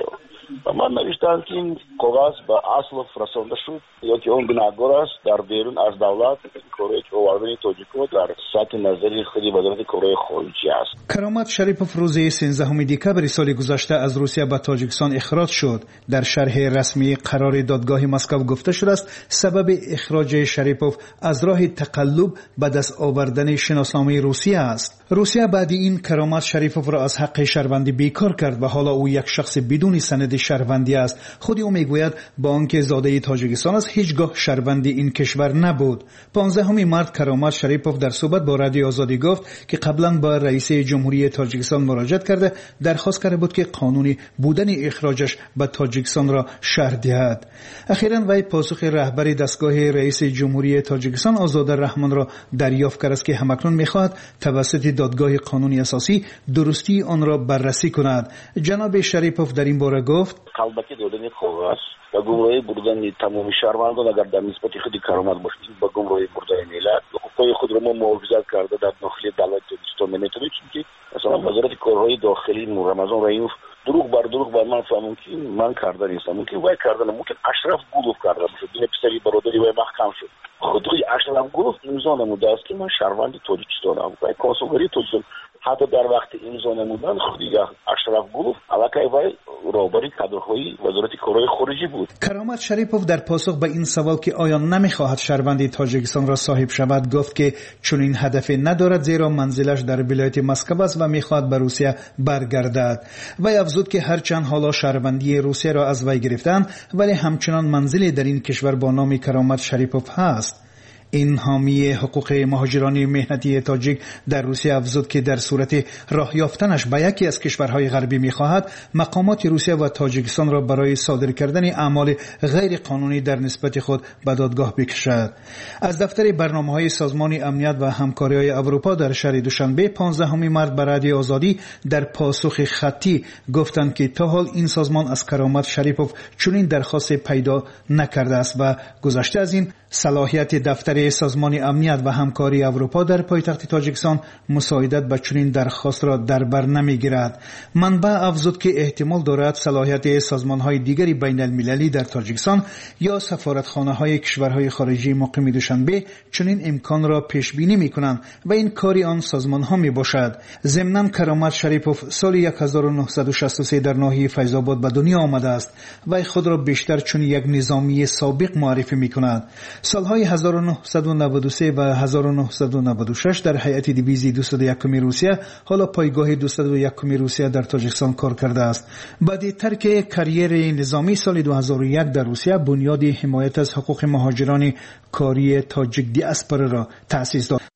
و من نوشتم که این کاغذ به اصل فرستاده شد یا که اون گناهکار است در بیرون از دولت کارهای آوردن تاجیکو در سطح نظری خودی وزارت کارهای خارجی است. کرامت شریپوف روز 13 دکبر سال گذشته از روسیه به تاجیکستان اخراج شد. در شرح رسمی قرار دادگاه مسکو گفته شده است سبب اخراج شریپوف از راه تقلب به دست آوردن شناسنامه روسیه است. روسیه بعد این کرامت شریپوف را از حق شهروندی بیکار کرد و حالا او یک شخص بدون سند شهروندی است. خود او میگوید با آنکه زاده تاجیکستان است هیچگاه شهروندی این کشور نبود. 15 مارس کرامت شریپوف در صحبت با رادیو آزادی گفت که قبلا با رئیس جمهوری تاجیکستان مراجعت کرده درخواست کرده بود که قانونی بودن اخراجش به تاجیکستان را شرح دهد. اخیراً وی پاسخ رهبر دستگاه رئیس جمهوری تاجیکستان آزاد الرحمن را دریافت کرد که همکنون می‌خواهد توسط دادگاه قانونی اساسی درستی آن را بررسی کند. جناب شریپوف در این باره گفت قلبکی دادن کاغذ و گمراهی بردن تمام شهروندان اگر در نسبت خود کرامت باشید با گمراهی بردن ملت حقوق خود را ما محافظت کرده در داخل دولت تاجیکستان نمیتونه، چون مثلا وزارت کارهای داخلی رمضان رئیف دروغ بر من فهمون که من کردن نیستم، ممکن وای کردن، ممکن اشرف گلوف کرده باشه، این پسری برادری وای محکم شد خودی اشرف گلوف امضا نموده است که من شهروند تاجیکستانم و کنسولگری تاجیکستان حتی در وقت امضا نمودن خودی اشرف گلوف علاقه وای رهبری کادرهای وزارت کارهای خارجی بود. کرامت شریپوف در پاسخ به این سوال که آیا نمیخواهد شهروندی تاجیکستان را صاحب شود گفت که چون این هدفی ندارد زیرا منزلش در ولایت مسکو است و میخواهد به روسیه برگردد. وی افزود که هرچند حالا شهروندی روسیه را از وی گرفتند ولی همچنان منزلی در این کشور با نام کرامت شریپوف هست. این حامی حقوق مهاجران مهنتی تاجیک در روسیه افزود که در صورت راه یافتنش به یکی از کشورهای غربی می‌خواهد مقامات روسیه و تاجیکستان را برای صادر کردن اعمال غیر قانونی در نسبت خود به دادگاه بکشد. از دفتر برنامه‌های سازمان امنیت و همکاری‌های اروپا در شهر دوشنبه 15 مارس به رادیو آزادی در پاسخ خطی گفتند که تا حال این سازمان از کرامت شریپوف چنین درخواست پیدا نکرده است و گذشته از این صلاحیت دفتر سازمان امنیت و همکاری اروپا در پایتخت تاجیکستان مساعدت به چنین درخواست را در بر نمیگیرد. منبع افزود که احتمال دارد صلاحیت سازمان‌های دیگری بین المللی در تاجیکستان یا سفارتخانه‌های کشورهای خارجی مقیم دوشنبه چنین امکان را پیش بینی می‌کنند و این کاری آن سازمان‌ها میباشد. ضمناً کرامت شریپوف سال 1963 در ناحیه فیض‌آباد به دنیا آمده است و خود را بیشتر چون یک نظامی سابق معرفی می‌کند. سالهای 1993 و 1996 در هیئت دیویزی 201 روسیه حالا پایگاه 201 روسیه در تاجیکستان کار کرده است. بعد ترک کریر نظامی سال 2001 در روسیه بنیاد حمایت از حقوق مهاجران کاری تاجیک دیاسپورا را تأسیس داد.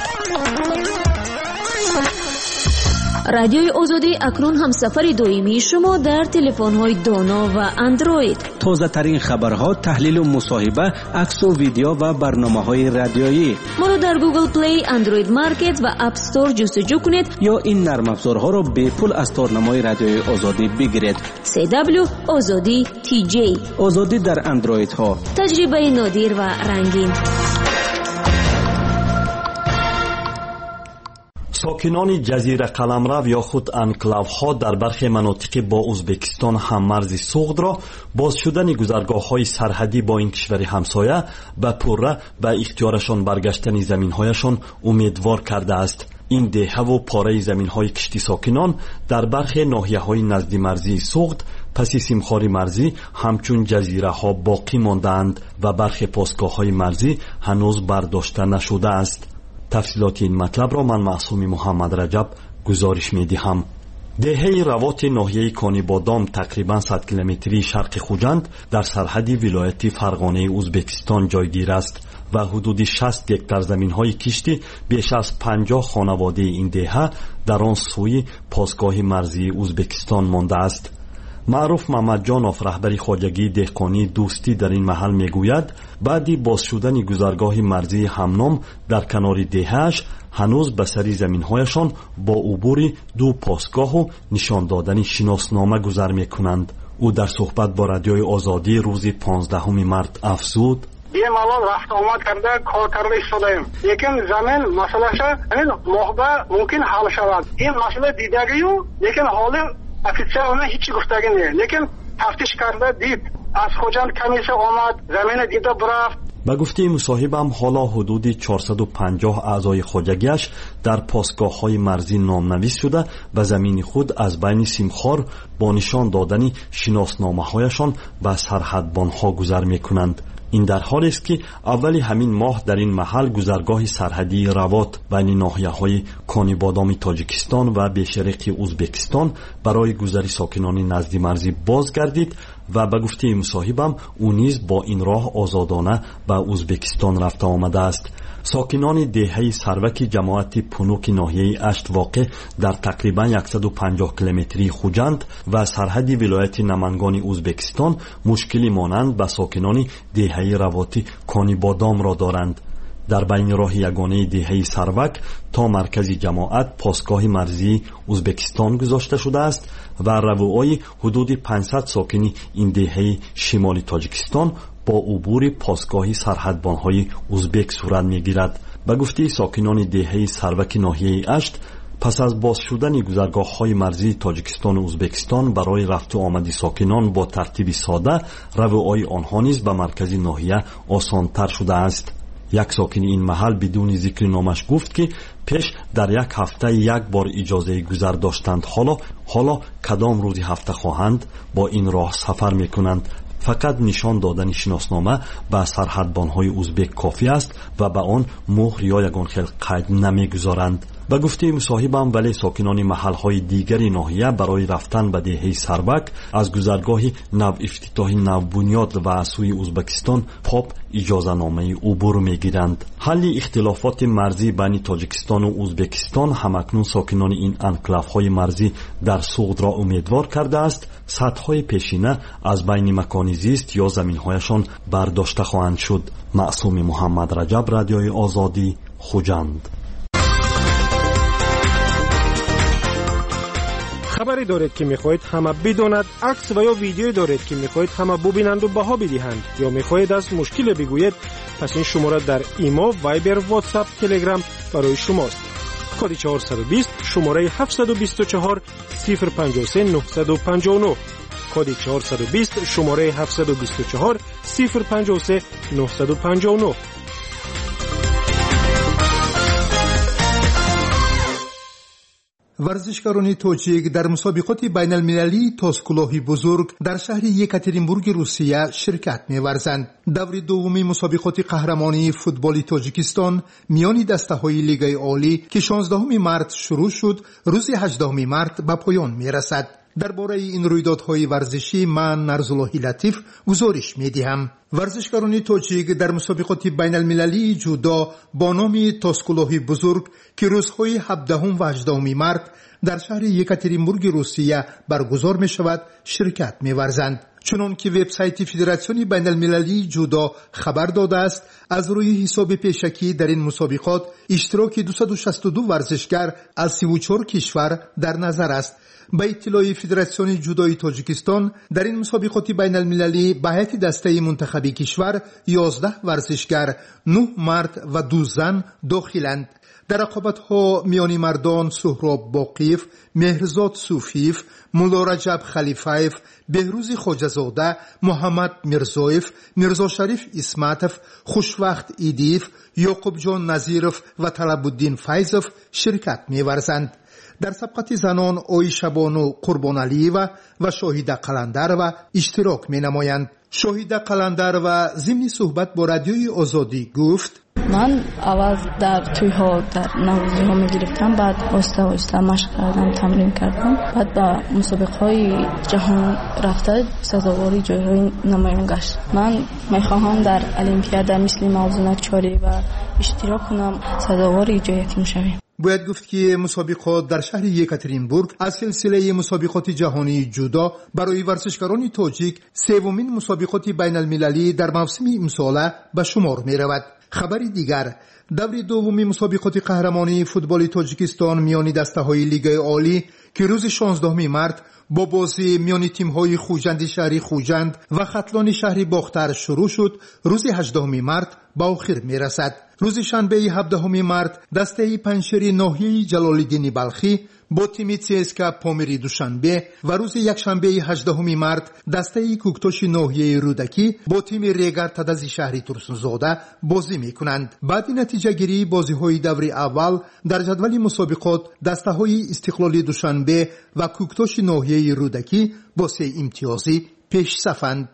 رادیوی آزادی اکنون همسفر دائمی شما در تلفن‌های دانا و اندروید. تازه ترین خبرها، تحلیل و مصاحبه، عکس و ویدیو و برنامه‌های رادیویی. ما را در گوگل پلی، اندروید مارکت و اپ استور جستجو کنید یا این نرم افزارها را به پول از تارنمای رادیوی آزادی بگیرید. CW آزادی TJ آزادی در اندروید ها. تجربه نادر و رنگین. ساکنان جزیره قلمرو یا خود انکلاوها در برخی مناطق با ازبکستان هم مرز سوغد را باز شدن گذرگاه‌های سرحدی با این کشور همسایه به پوره به اختیارشان برگشتن زمین‌هایشان امیدوار کرده است. این دهه و پاره زمین‌های کشتی ساکنان در برخی ناحیه‌های نزد مرزی سوغد پس سیمخواری مرزی همچون جزیره ها باقی ماندند و برخی پاسگاه‌های مرزی هنوز برداشته نشده است. تفصیلات این مطلب را من معصوم محمد رجب گزارش می‌دهم. دهه روات ناحیه کانی بادام تقریباً 100 کیلومتری شرق خوجند در سرحد ولایت فرغانه ازبکستان جایگیر است و حدود 60 هکتار زمین‌های کشتی بیش از 50 خانواده این دهه در آن سوی پاسگاه مرزی ازبکستان مانده است. معروف محمد جانوف رهبر خواجگی دهقانی دوستی در این محل میگوید بعدی باز شدن گذرگاه مرزی همنام در کنار دهه‌اش هنوز به سری زمین‌هایشان با عبور دو پاسگاه و نشان دادن شناسنامه گذر میکنند. او در صحبت با رادیوی آزادی روز 15 مارس افزود: یه مالان رفت آمد کرده کار کرده ایستادیم، لیکن زمین مسئله‌ش این موقع ممکن حل شود. این مسئله دیدگی و لیکن حال افیسر اون هیچی گفتگی نیست، لیکن تفتیش کرده دید از کجا کمیسه آمد زمین دیده برفت. به گفته مصاحبم حالا حدود 450 اعضای خواجگیش در پاسگاه‌های مرزی نامنویس شده و زمین خود از بین سیمخوار با نشان دادن شناسنامه‌هایشان به سرحدبان‌ها گذر می‌کنند. این در حالی است که اولی همین ماه در این محل گذرگاه سرحدی روات بین ناحیه‌های کانیبادام تاجیکستان و بشرق ازبکستان برای گذر ساکنان نزد مرزی باز گردید و به گفته مصاحبم او نیز با این راه آزادانه به ازبکستان رفته آمده است. ساکنان دهه سروک جماعت پونوک ناحیه اشت واقع در تقریبا 150 کیلومتری خوجند و سرحد ولایت نمنگان ازبکستان مشکلی مانند به ساکنان دهه رواتی کانیبادام را دارند. در بین راه یگانه دهه سروک تا مرکز جماعت پاسگاه مرزی ازبکستان گذاشته شده است و روای حدود 500 ساکنی این دهه شمال تاجیکستان با عبور پاسگاه سرحدبان‌های ازبک صورت می‌گیرد. به گفته ساکنان دهه سروک ناحیه اشت پس از باز شدن گذرگاه‌های مرزی تاجیکستان و ازبکستان برای رفت و آمد ساکنان با ترتیب ساده روای آنها نیز به مرکز ناحیه آسان‌تر شده است. یک ساکن این محل بدون ذکر نامش گفت که پیش در یک هفته یک بار اجازه گذر داشتند، حالا کدام روزی هفته خواهند با این راه سفر میکنند. فقط نشان دادن شناسنامه به سرحدبان‌های ازبک کافی است و به آن مهر یا یگان خیل قید نمیگذارند. به گفته مصاحبم ولی ساکنان محل‌های دیگری ناحیه برای رفتن به دهه سربک از گذرگاه نو افتتاح نو بنیاد و سوی ازبکستان پاپ اجازه نامه عبور میگیرند. حل اختلافات مرزی بین تاجیکستان و ازبکستان همکنون ساکنان این انکلاف‌های مرزی در سوغد را امیدوار کرده است سدهای پیشینه از بین مکان زیست یا زمین‌هایشان برداشته خواهند شد. معصوم محمد رجب، رادیوی آزادی، خوجند. خبری دارید که میخواهید همه بداند، عکس و یا ویدیویی دارید که میخواهید همه ببینند و بها بدهند، یا میخواهید از مشکل بگویید، پس این شماره در ایما، وایبر، واتساپ، تلگرام برای شماست. کد 420 شماره 724 053 959. کد 420 شماره 724 053 959. ورزشکاران تاجیک در مسابقات بین المللی تاسکلاهی بزرگ در شهر یکاترینبورگ روسیه شرکت می‌ورزند. دور دومی مسابقات قهرمانی فوتبال تاجیکستان میان دسته‌های لیگ عالی که 16 مارس شروع شد، روز 18 مارس به پایان می‌رسد. درباره این رویدادهای ورزشی من نرزاللهی لطیف گزارش می‌دهم. ورزشکاران تاجیک در مسابقات بین المللی جودو با نام تاسکلاهی بزرگ که روزهای 17 و 18 مارس در شهر یکاترینبورگ روسیه برگزار می شود شرکت می ورزند. چنان که وبسایت فدراسیون بین المللی جودو خبر داده است، از روی حساب پیشکی در این مسابقات اشتراک 262 ورزشکار از 34 کشور در نظر است. به اطلاع فدراسیون جودوی تاجیکستان در این مسابقات بین المللی به هیئت دسته منتخبی کشور 11 ورزشکار، 9 مرد و 2 زن داخلند. در رقابت‌ها میان مردان سهراب باقیف، مهرزاد صوفیف، مولا رجب خلیفایف، بهروز خواجه‌زاده، محمد میرزایف، میرزا شریف اسمتف، خوشوقت ایدیف، یعقوب جان نظیرف و طلب الدین فیضف شرکت می‌ورزند. در سبقت زنان عایشه بانو قربان علیوه و شاهده قلندرova اشتراک می‌نمایند. شاهده قلندرova ضمن صحبت با رادیوی آزادی گفت: من اول در توی‌ها در نوروزی‌ها می‌گرفتم، بعد آهسته آهسته مشق کردم، تمرین کردم، بعد به مسابقه‌های جهان رفته سزاواری جای‌های نمایان گشت. من می‌خواهم در المپیاد مثل موضوع نکچاری و اشتراک کنم، سزاوار جای یکم شوم. باید گفت که مسابقات در شهر یکاترینبورگ از سلسله مسابقات جهانی جودو برای ورزشکاران تاجیک سومین مسابقات بین المللی در موسم امسال به شمار می رود. خبری دیگر، دور دومی مسابقات قهرمانی فوتبال تاجیکستان میان دسته‌های لیگ عالی که روز 16 مارت با بازی میان تیم‌های خوجند شهری خوجند و ختلان شهری باختر شروع شد، روز 18 مارت به آخر میرسد. روز شنبه 17 مارت دسته پنجشیر ناحیه جلال‌الدین بلخی با تیم CSKA پامیری دوشنبه و روز یکشنبه 18 مارت دسته کوکتوش ناحیه رودکی با تیم ریگر تدز شهری ترسونزاده بازی میکنند. بعد نتیجه گیری بازی های دور اول در جدول مسابقات دسته های استقلالی دوشنبه و کوکتوش ناحیه رودکی با 3 امتیازی پیش صفند.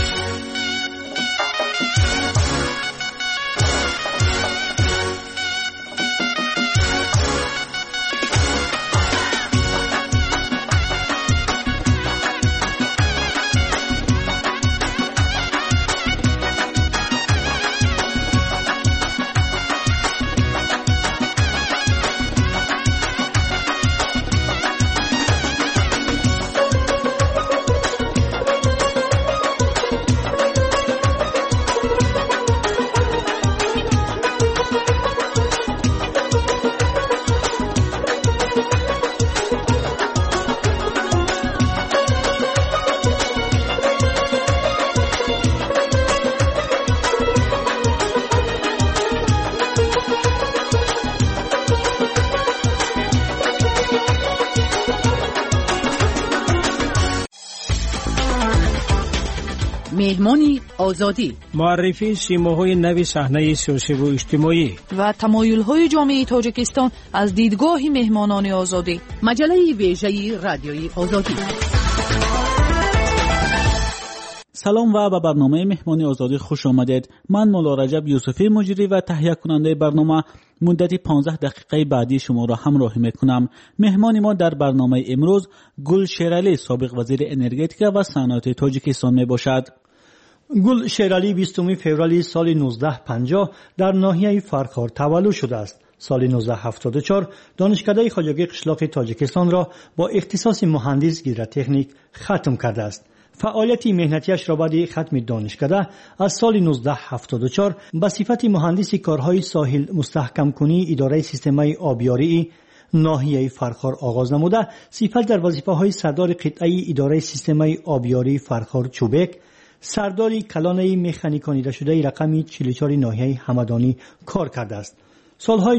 مهمانی آزادی، معرفی سیماهای نو صحنه سیاسی و اجتماعی و تمایل‌های جامعه تاجیکستان از دیدگاه مهمانان آزادی. مجله ویژه رادیوی آزادی. سلام و به برنامه مهمانی آزادی خوش آمدید. من مولا رجب یوسفی مجری و تهیه کننده برنامه مدتی 15 دقیقه بعدی شما را همراهی میکنم. مهمان ما در برنامه امروز گل شیرعلی، سابق وزیر انرژتیک و صنعت تاجیکستان می باشد. گل شیرعلی 20 فوریه سال 1950 در ناحیه فرخار تولد شده است. سال 1974 دانشکده خواجگی قشلاق تاجیکستان را با اختصاص مهندس گیدراتکنیک ختم کرده است. فعالیت مهنتیش را بعد ختم دانشکده از سال 1974 به صفت مهندس کارهای ساحل مستحکم کنی اداره سیستم آبیاری ناحیه فرخار آغاز نموده، سپس در وظیفه‌های سردار قطعه اداره سیستم آبیاری فرخار چوبک، سردار کلان مکانیکانیده شده رقم 44 ناحیه همدانی کار کرده است. سالهای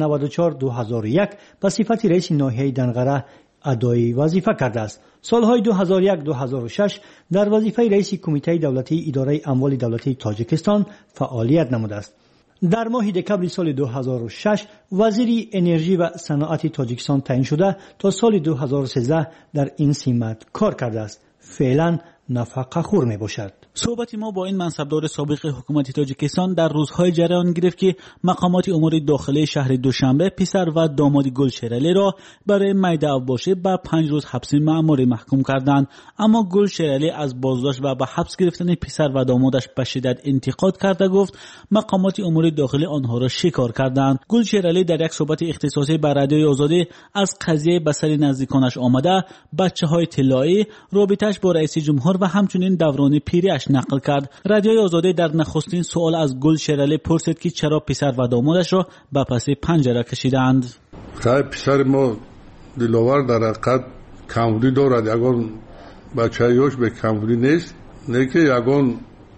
1994-2001 به صفت رئیس ناحیه دنغره ادای وظیفه کرده است. سالهای 2001-2006 در وظیفه رئیس کمیته دولتی اداره اموال دولتی تاجیکستان فعالیت نموده است. در ماه دکمبر سال 2006 وزیر انرژی و صنعت تاجیکستان تعیین شده تا سال 2013 در این سمت کار کرده است. فعلا نفقه خور می باشد. صحبت ما با این منصبدار سابق حکومت تاجیکستان در روزهای جریان گرفت که مقامات امور داخلی شهر دوشنبه پسر و داماد گل شیرعلی را برای میده اوباشه به 5 روز حبس مأموری محکوم کردند. اما گل شیرعلی از بازداشت و به حبس گرفتن پسر و دامادش به شدت انتقاد کرده گفت مقامات امور داخلی آنها را شکار کردند. گل شیرعلی در یک صحبت اختصاصی بر رادیوی آزادی از قضیه به سر نزدیکانش آمده، بچه‌های طلایی، رابطه‌اش با رئیس جمهور و همچنین دوران پیریش نقل کرد. رادیوی آزادی در نخستین سوال از گل شیرعلی پرسید که چرا پسر و دامادش را به پس پنجره کشیدند. خیلی پسر ما دلاور در حقیقت کمبودی دارد. یگان بچه‌هایش به کمبودی نیست، نه که یگان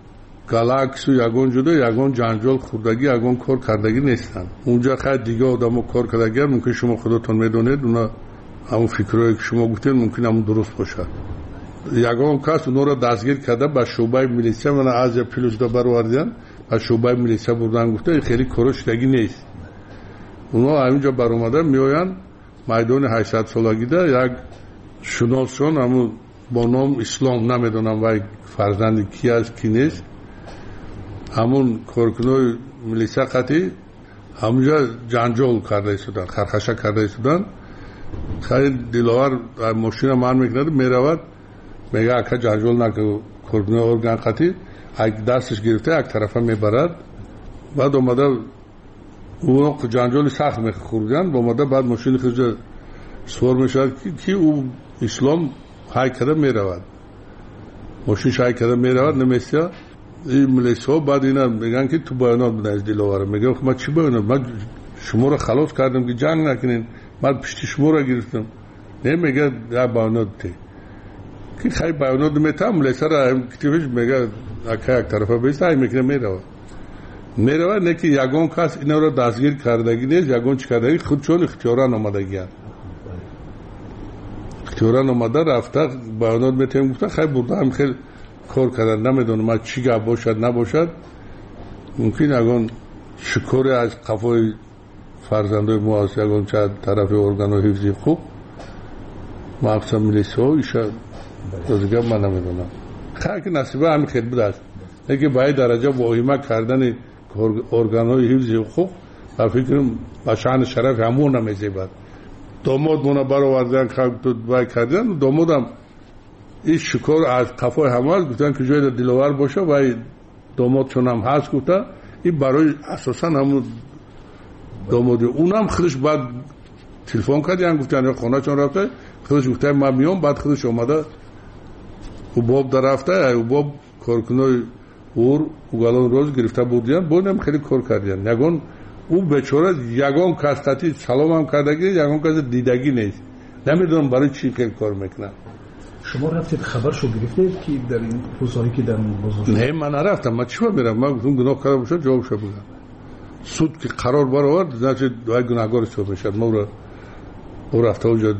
گلاکس و یگان جدا، یگان جنجال خوردگی، یگان کار کردگی نیستند. اونجا خیلی دیگه آدمو کار کردگی ممکن شما خودتون میدونید، اونا همون فکرایی که شما گفتین ممکن همون درست باشه. یگان کس اونو را دستگیر کرده به شعبه میلیسیا، من از پیلوچدا برآوردن به شعبه میلیسیا بردن، گفته خیلی کارش دیگه نیست. اونا همینجا برآمدن میآیند میدان 800 سالگی ده یک شناسان همون با نام اسلام نمیدونم و فرزند کی است کی نیست، همون کارکنای میلیسیا قطعی همونجا جنجال کرده شدن، خرخشه کرده شدن. خیلی دلاور ماشین من میکنه میرود میگه اکا جنجال نکه کارکنای ارگان قطعی یک دستش گرفته یک طرفه میبرد، بعد اومده اون جنجال سخت میخوردن، اومده بعد ماشین خود سوار میشد که او اسلام های کده میرود، ماشین شای کده میرود نمیسته. این ملیسا بعد اینا میگن که تو بیانات بده از دلاوره، میگه من چی بیانات، من شما رو خلاص کردم که جنگ نکنین، من پشت شما رو گرفتم، نمیگه یا بیانات دی که خیلی بیانات میتام لسر کتیبش میگه اکه یک طرفه بیست های میکنه میروه نه که یگان کس اینا رو دستگیر کردگی نیست یگان چی کردگی خود چون اختیاران آمدگی هست اختیاران آمده رفته بیانات میتیم گفته خیلی برده هم خیلی کار کردن نمیدونم ما چی گفت باشد نباشد ممکن یگان شکر از قفای فرزندای ما هست یگان چه طرف ارگان و حفظی خوب مقصد ملیسی ها ایشه دیگه من نمیدونم خیلی که نصیبه همین خدمت است نه که باید درجه واهمه کردن ارگان های حفظی خوب و فکرم با شأن شرف همون نمیزیبد داماد مونه برآوردن باید کردن داماد هم این شکر از قفای همه هست گفتن که جای دلوار باشه و داماد چون هم هست گفته این برای اساسا همون دامادی اون هم خودش بعد تلفن کردن گفتن یا خانه چون رفته خودش گفته من میام بعد خودش اومده او باب در رفته او باب کارکنای اور اوگالان روز گرفته بودیان بودم خیلی کار کردن یگان او بیچاره یگان کس قطعی سلام هم کردگی یگان کس دیدگی نیست نمیدونم برای چی خیلی کار میکنن شما رفتید خبرشو گرفتید که در این روزایی که در بزرگ نه من نرفتم من چی میرم من گفتم گناه کرده باشه جوابشو بگم سود که قرار برآورد значит دوای گناهکار شو میشد ما رو رفته اونجا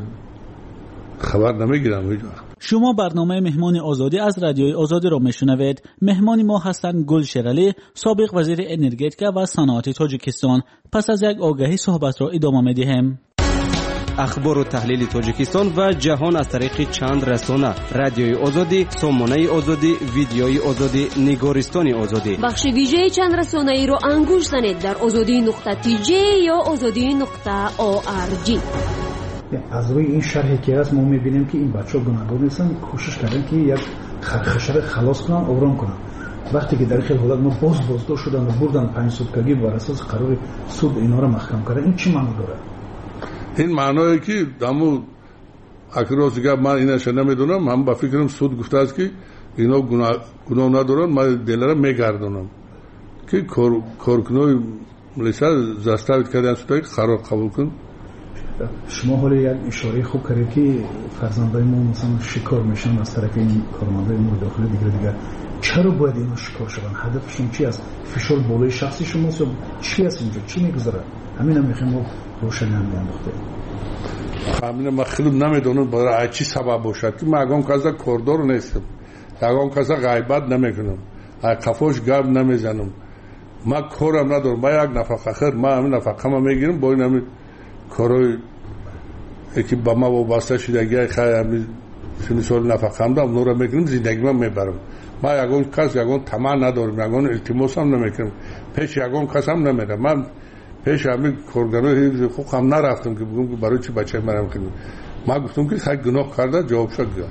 خبر نمیگیرم هیچ وقت. شما برنامه مهمان آزادی از رادیوی آزادی را میشنوید. مهمان ما هستند گل شیرالی، سابق وزیر انرژتیک و صنعت تاجیکستان. پس از یک آگهی صحبت را ادامه میدیم. اخبار و تحلیل تاجیکستان و جهان از طریق چند رسانه: رادیوی آزادی، سامانه آزادی، ویدیوی آزادی، نگارستان آزادی. بخش ویژه چند رسانه ای رو انگوش زنید در azadi.tj یا azadi.org. از روی این شرحی که هست ما میبینیم که این بچه ها گناهکار نیستن، کوشش کردن که یک خرخشه را خلاص کنن، آرام کنن. وقتی که در خیلی حالت ما بازداشت شدن و بردن 5 سودکگی بر اساس قرار سود اینا را محکم کردن، این چی معنی داره؟ این معنایی که دمو اکروزگا من اینش نمیدونم، هم با فکرم سود گفته است که اینا گناه ندارن، من دلارم میگردونم که کارکنای ملیسا زاستاوید کردن سودایی قرار قبول کن. شما حالا یک اشاره خوب کردید که فرزندای ما مثلا شکار میشن از طرف این کارمندای امور داخلی دیگه چرا باید اینا شکار شدن؟ هدفشون چی است؟ فشار بالای شخصی شماست یا چی است اینجا؟ چی میگذره؟ همین هم میخوایم ما روشنی انداخته. همین ما خیلی نمیدونم برای چی سبب باشد که من اگم کسا کردار نیستم، اگم کسا غیبت نمیکنم، قفاش گب نمیزنم، من کارم ندارم، من یک نفقه خیر من همین نفقه ما میگیرم با این همین کارای که با ما وابسته شدگی خیلی همین سال نفقه هم دارم نورا میکنم زندگی من میبرم. من یکون کس یکون طمع ندارم، یکون التماس هم نمیکنم، پیش یکون کس هم نمیرم. من پیش همین کارگرای خوب هم نرفتم که بگم که برای چی بچه مرم کنم. من گفتم که خیلی گناه کرده جوابش بگید.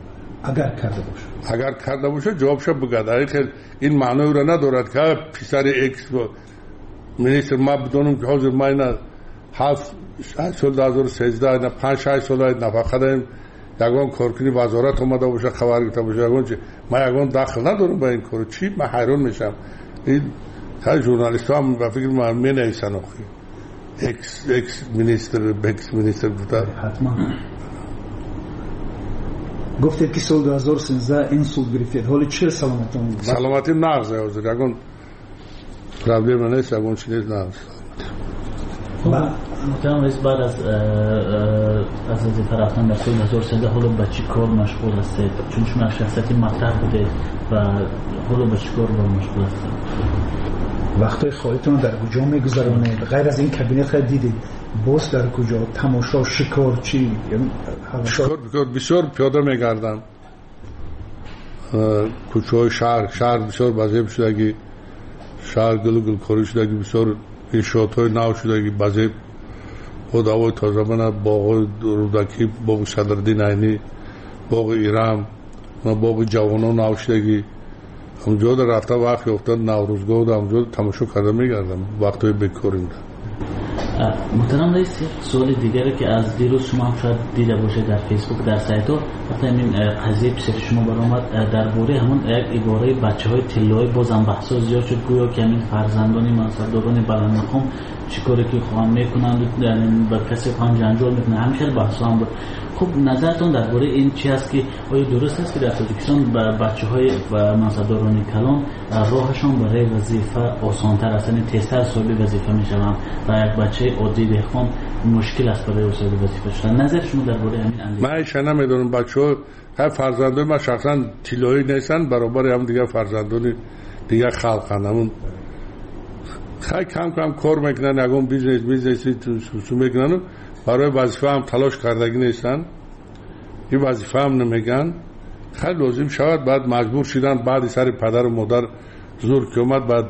اگر کرده باشه جوابش بگید. این معنی رو ندارد که پسر ایکس منیستر ما بدونم که حاضر ما اینا 7 سال 2013 اینا 5-6 سال نفقه داریم، یکون کارکنی وزارت اومده باشه خبر گرفته باشه، یکون چی من یکون دخل ندارم با این کار. چی من حیران میشم. این خیلی ژورنالیست ها هم فکر من می نویسن آخی اکس منیستر بودن. حتما گفتید که سال 2013 این سود گرفتید، حالی چه سلامتون؟ سلامتی نغزه حاضر یکون پرابلم نیست، یکون چی نیست نغز. محترم رئیس بعد از وظیفه رفتن در سال 2013 حالا به چی کار مشغول هستید؟ چون شما شخصیتی مطرح بودید و حالا به چی کار مشغول هستید؟ وقتای خواهیتون در کجا میگذرونید؟ غیر از این کابینت خیلی دیدید باز در کجا؟ تماشا، شکار چی؟ شکار بسیار پیاده میگردم کوچه های شهر بسیار وظیفه شدگی، شهر گل کاری شدگی، بسیار انشاءات های نو شدگی وظیفه خود هوای تازه بنا، باغ رودکی، باغ صدرالدین عینی، باغ ایران، باغ جوانان نو شدگی، همونجا در رفته وقتی افتاد نوروزگاه در همونجا تماشا کرده میگردم وقتی بکاریم. محترم رئیس سوال دیگری که از دیروز شما هم شاید دیده باشه در فیسبوک در سایت ها، وقتی این قضیه پیش شما برآمد درباره همون یک عباره بچه های طلایی بازم بحثا زیاد شد، گویا که همین فرزندان منصبداران بلند مقام چیکاری که خواهم میکنند با کسی خواهم جنجال میکنند، همیشه بحثا هم بود. خب نظرتون درباره این چی است که آیا درست است که در تاجیکستان بچه‌های و منصبداران کلان راهشون برای وظیفه آسان‌تر است، یعنی تیزتر صاحب وظیفه میشوند و یک بچه عادی دهقان مشکل است برای صاحب وظیفه شدن؟ نظر شما درباره همین اندیشه؟ من ایشون نمیدونم. بچه‌ها فرزندان ما شخصا طلایی نیستن برابر هم دیگه فرزندان دیگه خلقن. همون خیلی کم کار میکنن، یکم بیزنسی تو میکنن، برای وظیفه هم تلاش کردگی نیستن، این وظیفه هم نمیگن. خیلی لازم شود بعد مجبور شدن بعد سر پدر و مادر زور که اومد بعد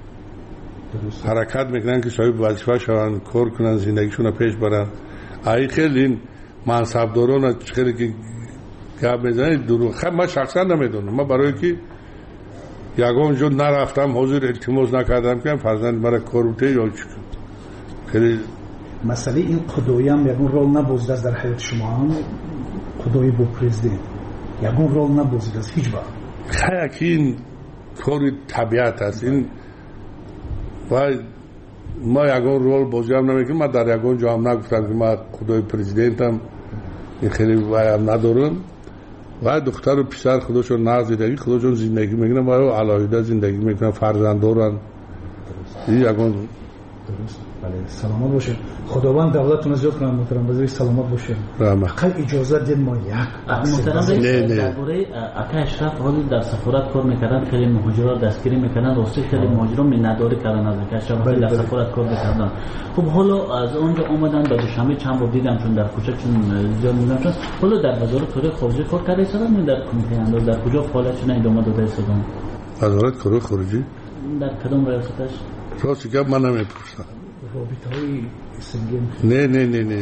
حرکت میکنن که صاحب وظیفه شوند، کار کنن، زندگیشون پیش برن. ای خیلی این منصبداران خیلی که گپ میزنید دروغ. خیلی من شخصا نمیدونم. من برای که یگان جو نرفتم حضور التماس نکردم که فرزند مرا کار بوده یا چی خیلی مسئله این قدوی هم یکون رول نبازده است در حیات شما. هم قدوی با پرزیدنت یکون رول نبازده است هیچ وقت. خیلی این کاری طبیعت است. این و ما یکون رول بازی هم نمیکنم. من در یکون جا هم نگفتم که ما قدوی پرزیدنتم، این خیلی وایم ندارم. و دختر و پسر خودشون نزدیکی خودشون زندگی میکنن و علاوه زندگی میکنن، فرزند دارن. این یکون بله سلامت باشه. خداوند دولتتون زیاد کنه محترم وزیر، سلامت باشه. فقط اجازه دید ما یک محترم درباره اکا اشرف حال در سفارت کار میکردن، خیلی مهاجرا دستگیری میکردن، راستی خیلی مهاجرا مینداری کردن از اکا اشرف در سفارت کار میکردن. خب حالا از اونجا اومدن به دوشنبه چند بار دیدم چون در کوچه چون زیاد میدونم چون حالا در وزارت کار خارجه کار کرده هستن، در کمیته انداز در کجا فعالیتشون ادامه داده هستن؟ وزارت کار خارجه در کدام ریاستش؟ راستی که من نمیپرسم. رابطه‌های سنگین نه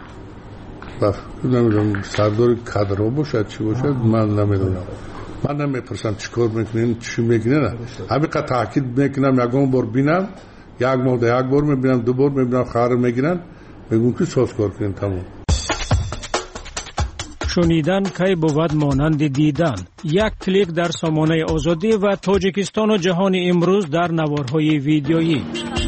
نمیدونم سردار کادرها باشد چی باشد من نمیدونم. من نمیپرسم چیکار میکنین چی میکنین. همین قطع تاکید میکنم یکم بار بینم، یک بار میبینم، دو بار میبینم خبر میگیرن میگم که ساز کار کنین تمام. شنیدن کی بود مانند دیدن. یک کلیک در سامانه آزادی و تاجیکستان و جهان امروز در نوارهای ویدیویی.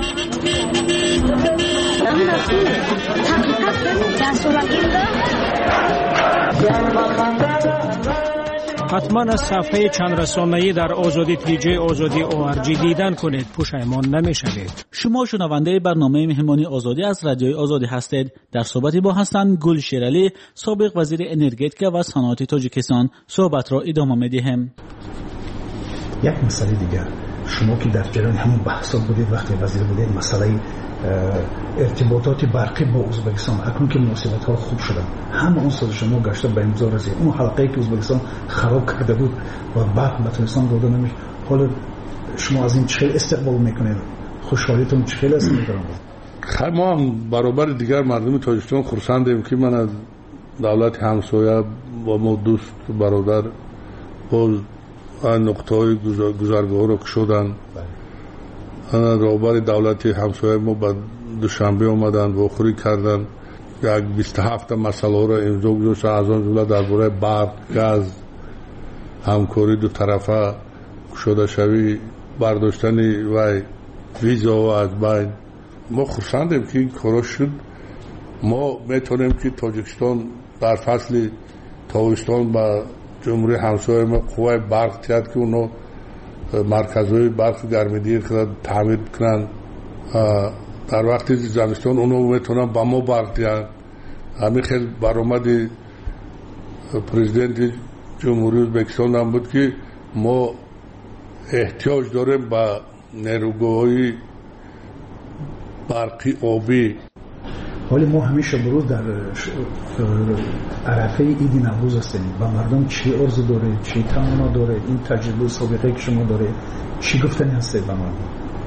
حتما از صفحه چند رسانه‌ای در آزادی پیجی آزادی ORG دیدن کنید، پشیمان نمی‌شوید. شما شنونده برنامه مهمانی آزادی از رادیوی آزادی هستید. در صحبتی با حسن گل شیرالی سابق وزیر انرژتیک و صنعت تاجیکستان صحبت را ادامه می‌دهیم. یک مسئله دیگر، شما که در جریان همون بحثا بودید وقتی وزیر بودید، مسئله ارتباطات برقی با ازبکستان اکنون که مناسبت ها خوب شدن، همه اون سال شما گشته به امضا رسید، اون حلقه‌ای که ازبکستان خراب کرده بود و بعد به تاجیکستان داده نمیشه. حالا شما از این چه استقبال میکنید؟ خوشحالیتون چه است میگم؟ خیلی ما هم برابر دیگر مردم تاجیکستان خرسندیم که من از دولت همسایه و ما دوست برادر با نقطه‌های گذرگاه رو کشیدن. رهبر دولت همسایه ما به دوشنبه اومدن و خوری کردن، یک 27 مسئله را امضا گذاشتن، از آن جمله درباره برق، گاز، همکاری دو طرفه، گشوده شوی، برداشتن و ویزا و از بین. ما خرسندیم که این کارا شد. ما میتونیم که تاجیکستان در فصل تابستان با جمهوری همسایه ما قوه برق تیاد که اونا مرکزهای برق گرمگیر تعمیر کنن، در وقتی زمستان اونا میتونن با ما برق تیاد. همین خیلی برآمد پرزیدنت جمهوری ازبکستان هم بود که ما احتیاج داریم با نیروگاه‌های برقی آبی. ولی ما همیشه بروز در عرفه عید نوروز هستیم. با مردم چی عرض داره، چی تمنا داره، این تجربه سابقه که شما داره چی گفتنی هسته با مردم؟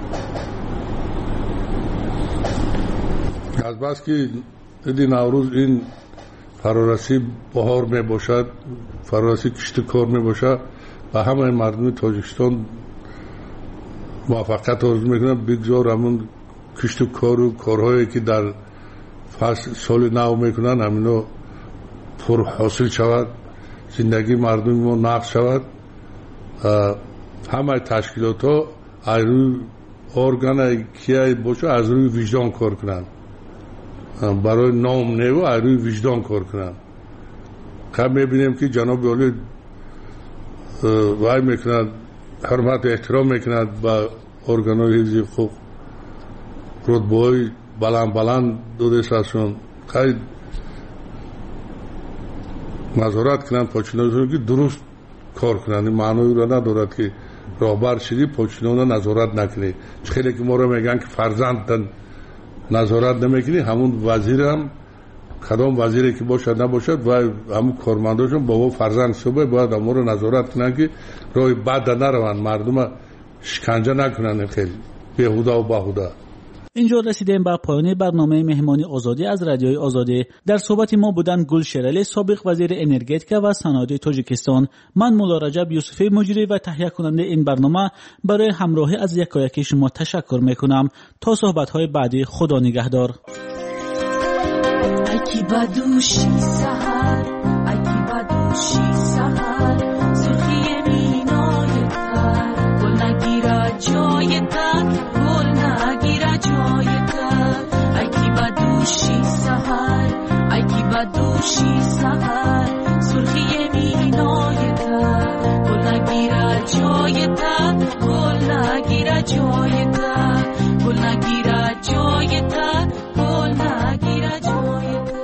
از بس که عید نوروز این فرارسی بهار می باشد، فرارسی کشت کار می باشد و همه مردم تاجیکستان موفقیت آرزو میکنن بگذار همون کشت و کار و کارهایی که در سال نو میکنن همینو پر حاصل شود، زندگی مردم ما نقص شود. همه تشکیلات ها از روی ارگان کیای باشه از روی وجدان کار کنن، برای نام نیو از روی وجدان کار کنن. خب میبینیم که جناب عالی وای میکند، حرمت احترام میکند با ارگانهای حفظی حقوق، رتبه‌های بلند داده شدشون. خیلی نظارت کنند پاچینان که درست کار کنند. این معنی را ندارد که راهبر شدی پاچینان را نظارت نکنی. خیلی که ما را میگن که فرزندتن نظارت نمیکنی، همون وزیر هم کدام وزیری که باشد نباشد و همون کارمنداشون با فرزند صبح باید ما را نظارت کنند که راه بد نروند، مردم شکنجه نکنند. خیلی بیهوده و باهوده. اینجا رسیدیم به پایان برنامه مهمانی آزادی از رادیوی آزادی. در صحبت ما بودن گل شیرالی، سابق وزیر انرژتیک و صنایع تاجیکستان. من مولا رجب یوسفی مجری و تهیه کننده این برنامه برای همراهی از یکایک شما تشکر میکنم. تا صحبت‌های بعدی، خدا نگهدار. اکی بدوشی سحر، اکی بدوشی سحر، سرخی مینای تر، گل نگیره جای تر، گل نگیره جای تر. اکی بدوشی سحر، اکی بدوشی سحر، سرخی مینای تر، گل نگیره جای تر، گل نگیره جای تر، گل نگیره جای تر، گل نگیره جای تر.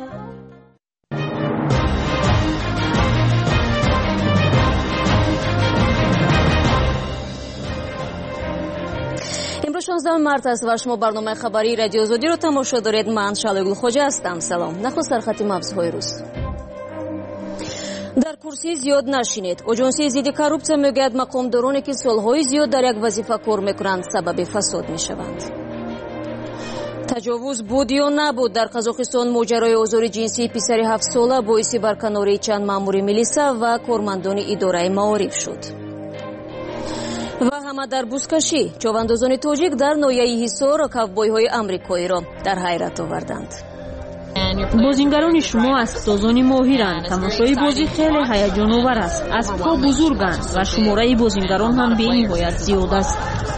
امروز 16 مارت است و شما برنامه خبری رادیو آزادی رو تماشا دارید. من شالگل خوجه هستم. سلام. نخست در خط مبزهای روز. در کرسی زیاد نشینید. اجنسی ضد کورپسیا میگوید مقامدارانی که سالهای زیاد در یک وظیفه کار میکنند سبب فساد میشوند. تجاوز بود یا نبود، در قزاقستان ماجرای آزار جنسی پسر 7 ساله باعث برکناری چند مامور میلیسا و کارمندان اداره معارف شد. و همه در بوزکشی، چوباندازان تاجیک در ناحیه حصار کاوبوی‌های آمریکایی را در حیرت آوردند. بازیگران شما اسب‌سازان ماهرند. تماشای بازی خیلی هیجان آور است. اسب‌ها بزرگند و شماره بازیگران هم بی‌نهایت زیاد است.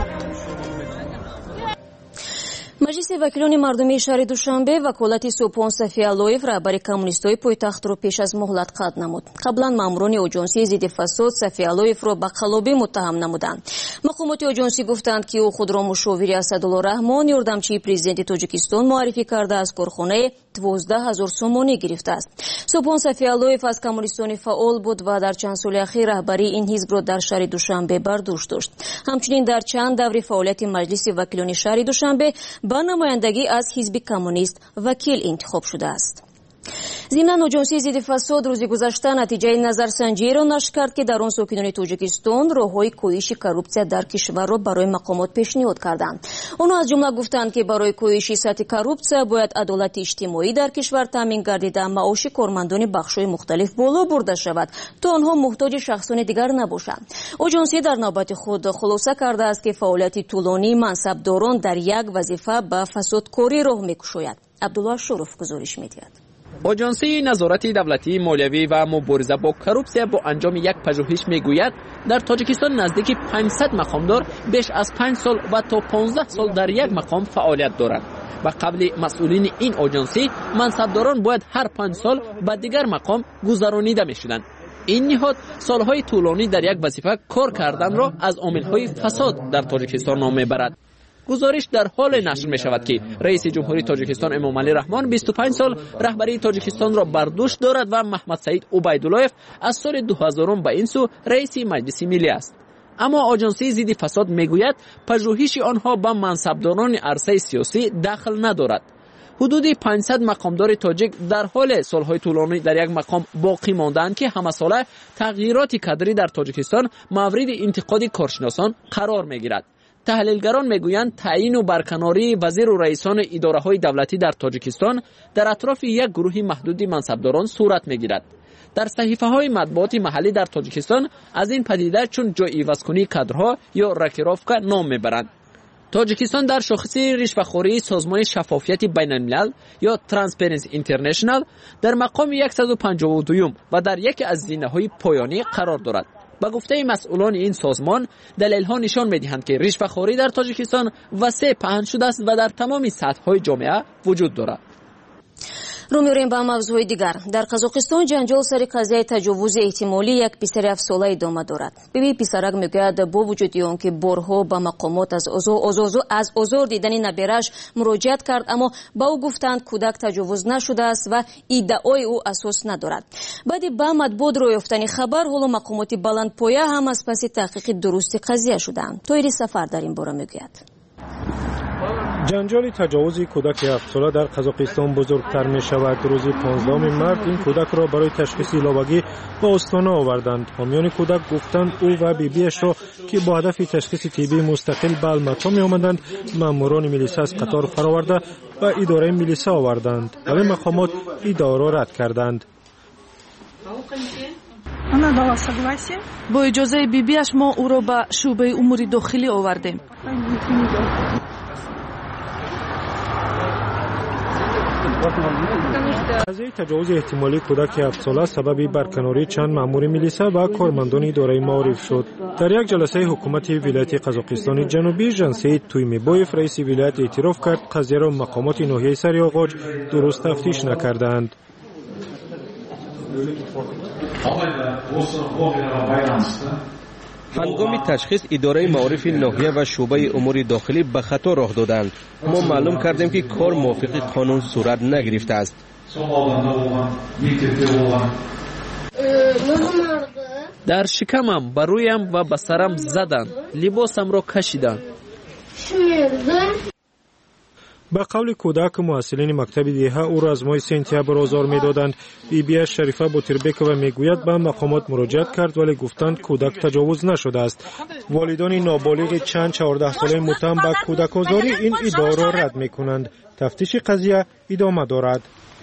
مجلس وکیلان مردمی شهر دوشنبه وکالت سوپون صفی‌اللویف رهبر کمونیست‌های پایتخت را پیش از مهلت قطع نمود. قبلا ماموران اجنسی ضد فساد صفی‌اللویف را به قلابی متهم نمودند. مقامات اجنسی گفتند که او خود را مشاور اسدالله رحمان یاردمچی پرزیدنت تاجیکستان معرفی کرده از کارخانه 12,000 سومانی گرفته است. سوپون صفی‌اللویف از کمونیستان فعال بود و در چند سال اخیر رهبری این حزب را در شهر دوشنبه بر دوش داشت. همچنین در چند دوره فعالیت مجلس وکیلان شهر دوشنبه با نمایندگی از حزب کمونیست وکیل انتخاب شده است. ضمناً اجنسی ضد فساد روز گذشته نتیجه نظرسنجی را نشر کرد که در آن ساکنان تاجیکستان راههای کاهش کورپسیا در کشور را برای مقامات پیشنهاد کردند. آنها از جمله گفتند که برای کاهش سطح کورپسیا باید عدالت اجتماعی در کشور تامین گردیده، معاش کارمندان بخش‌های مختلف بالا برده شود تا آنها محتاج شخصان دیگر نباشند. اجنسی در نوبت خود خلاصه کرده است که فعالیت طولانی منصبداران در یک وظیفه به فسادکاری راه می‌گشاید. عبدالله شرف گزارش می‌دهد. اجنسی نظارت دولتی مالیوی و مبارزه با کورپسیا با انجام یک پژوهش میگوید در تاجیکستان نزدیک 500 مقامدار بیش از 5 سال و تا 15 سال در یک مقام فعالیت دارند و قبل مسئولین این اجنسی منصبداران باید هر 5 سال به دیگر مقام گذرانیده میشدند. این نهاد سالهای طولانی در یک وظیفه کار کردن را از عامل‌های فساد در تاجیکستان نام میبرد. گزارش در حال نشر می شود که رئیس جمهوری تاجیکستان امامعلی رحمان 25 سال رهبری تاجیکستان را بر دوش دارد و محمد سعید عبیداللهیف از سال 2000 به این سو رئیس مجلس ملی است. اما آژانسی ضد فساد میگوید پژوهش آنها به منصبداران عرصه سیاسی دخل ندارد. حدود 500 مقامدار تاجیک در حال سالهای طولانی در یک مقام باقی ماندند که همه ساله تغییرات کادری در تاجیکستان مورد انتقاد کارشناسان قرار میگیرد. تحلیلگران میگویند تعیین و برکناری وزیر و رئیسان اداره‌های دولتی در تاجیکستان در اطراف یک گروه محدود منصبداران صورت میگیرد. در صحیفه‌های مطبوعات محلی در تاجیکستان از این پدیده چون جای عوض‌کنی کادرها یا راکیروفکا نام میبرند. تاجیکستان در شاخص رشوه‌خوری سازمان شفافیت بین‌الملل یا ترانسپرنسی اینترنشنال در مقام 152 و در یکی از زینه‌های پایانی قرار دارد. با گفته مسئولان این سازمان دلایل‌ها نشان می‌دهند که رشوه‌خوری در تاجیکستان وسیع پهن شده است و در تمام سطح‌های جامعه وجود دارد. رو می‌ریم به موضوع دیگر. در قزاقستان جنجال سر قضیه تجاوز احتمالی یک پسر 7 ساله ادامه دارد. ببین پسرک میگوید با وجود آنکه بارها به مقامات از آزار دیدن نبیرش مراجعت کرد، اما با او گفتند کودک تجاوز نشده است و ادعای او اساس ندارد. بعد با مطبوع روی یافتن خبر، حالا مقامات بلندپایه هم از پس تحقیق درست قضیه شدند. طاهر سفر در این باره میگوید. جنجال تجاوز کودک 7 ساله در قزاقستان بزرگتر می شود. روز 15 مارس این کودک را برای تشخیص لاوگی به استانه آوردند. حامیان کودک گفتند او و بیبیش را که با هدف تشخیص طبی مستقل به المتا می آمدند، ماموران میلیسا از قطار فرآورده و اداره میلیسا آوردند، ولی مقامات ادعا را رد کردند. با اجازه بیبیش ما او را به شعبه امور داخلی آوردیم. قضیه تجاوز احتمالی کودک 7 ساله سبب برکناری چند مأمور میلیسا و کارمندان اداره معارف شد. در یک جلسه حکومت ولایت قزاقستان جنوبی، ژانسید تویمیبویف رئیس ولایت اعتراف کرد قضیه را مقامات ناحیه سریاغاج درست تفتیش نکردند. هنگام تشخیص اداره معارف ناحیه و شعبه امور داخلی به خطا راه دادند. ما معلوم کردیم که کار موافق قانون صورت نگرفته است. در شکمم، بر رویم و به سرم زدند، لباسم را کشیدند. به قول کودک، محصلین مکتب دیه او را از ماه سپتامبر آزار می‌دادند. بیبیش شریفه بوتربکова میگوید به مقامات مراجعت کرد ولی گفتند کودک تجاوز نشده است. والدان نابالغ چند 14 ساله متهم به کودک آزاری این ادعا را رد می‌کنند. تفتیش قضیه ادامه دارد.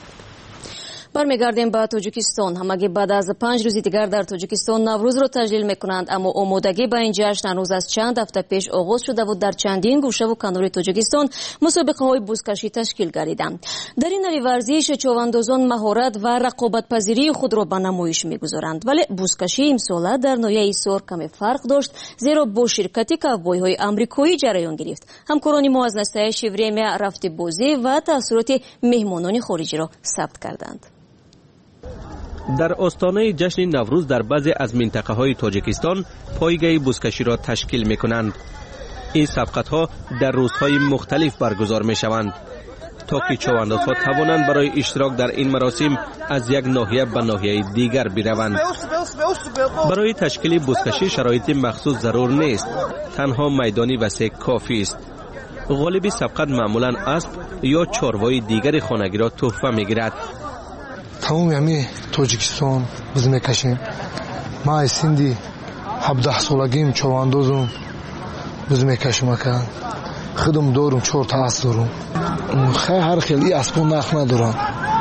برمیگردیم به تاجیکستان. همگی بعد از 5 روز دیگر در تاجیکستان نوروز را تجلیل میکنند، اما آمادگی به این جشن هنوز از چند هفته پیش آغاز شده و در چندین گوشه و کنار تاجیکستان مسابقه های بزکشی تشکیل گردیدند. در این نوع ورزش چواندازان مهارت و رقابت پذیری خود را به نمایش میگذارند، ولی بزکشی امسال در نوع ایسار کمی فرق داشت، زیرا با شرکت کاوبوی های آمریکایی جریان گرفت. همکاران ما از نستایش وریمی رفت بازی و تاثیرات مهمانان خارجی را ثبت کردند. در آستانه جشن نوروز در بعضی از منطقه های تاجیکستان پایگاه بزکشی را تشکیل می کنند. این سبقت ها در روزهای مختلف برگزار می شوند تا که چواندازها توانند برای اشتراک در این مراسم از یک ناحیه به ناحیه دیگر بروند. برای تشکیل بزکشی شرایط مخصوص ضرور نیست، تنها میدانی وسیع کافی است. غالب سبقت معمولا اسب یا چاروای دیگر خانگی را تحفه می گیرد. تمام همه تاجیکستان biz میکشیم. ما از سندی 17 سالگیم چواندازم biz میکشیم که خودم دارم 4 تا اسب دارم. هر خیلی اسبا نخ ندارم.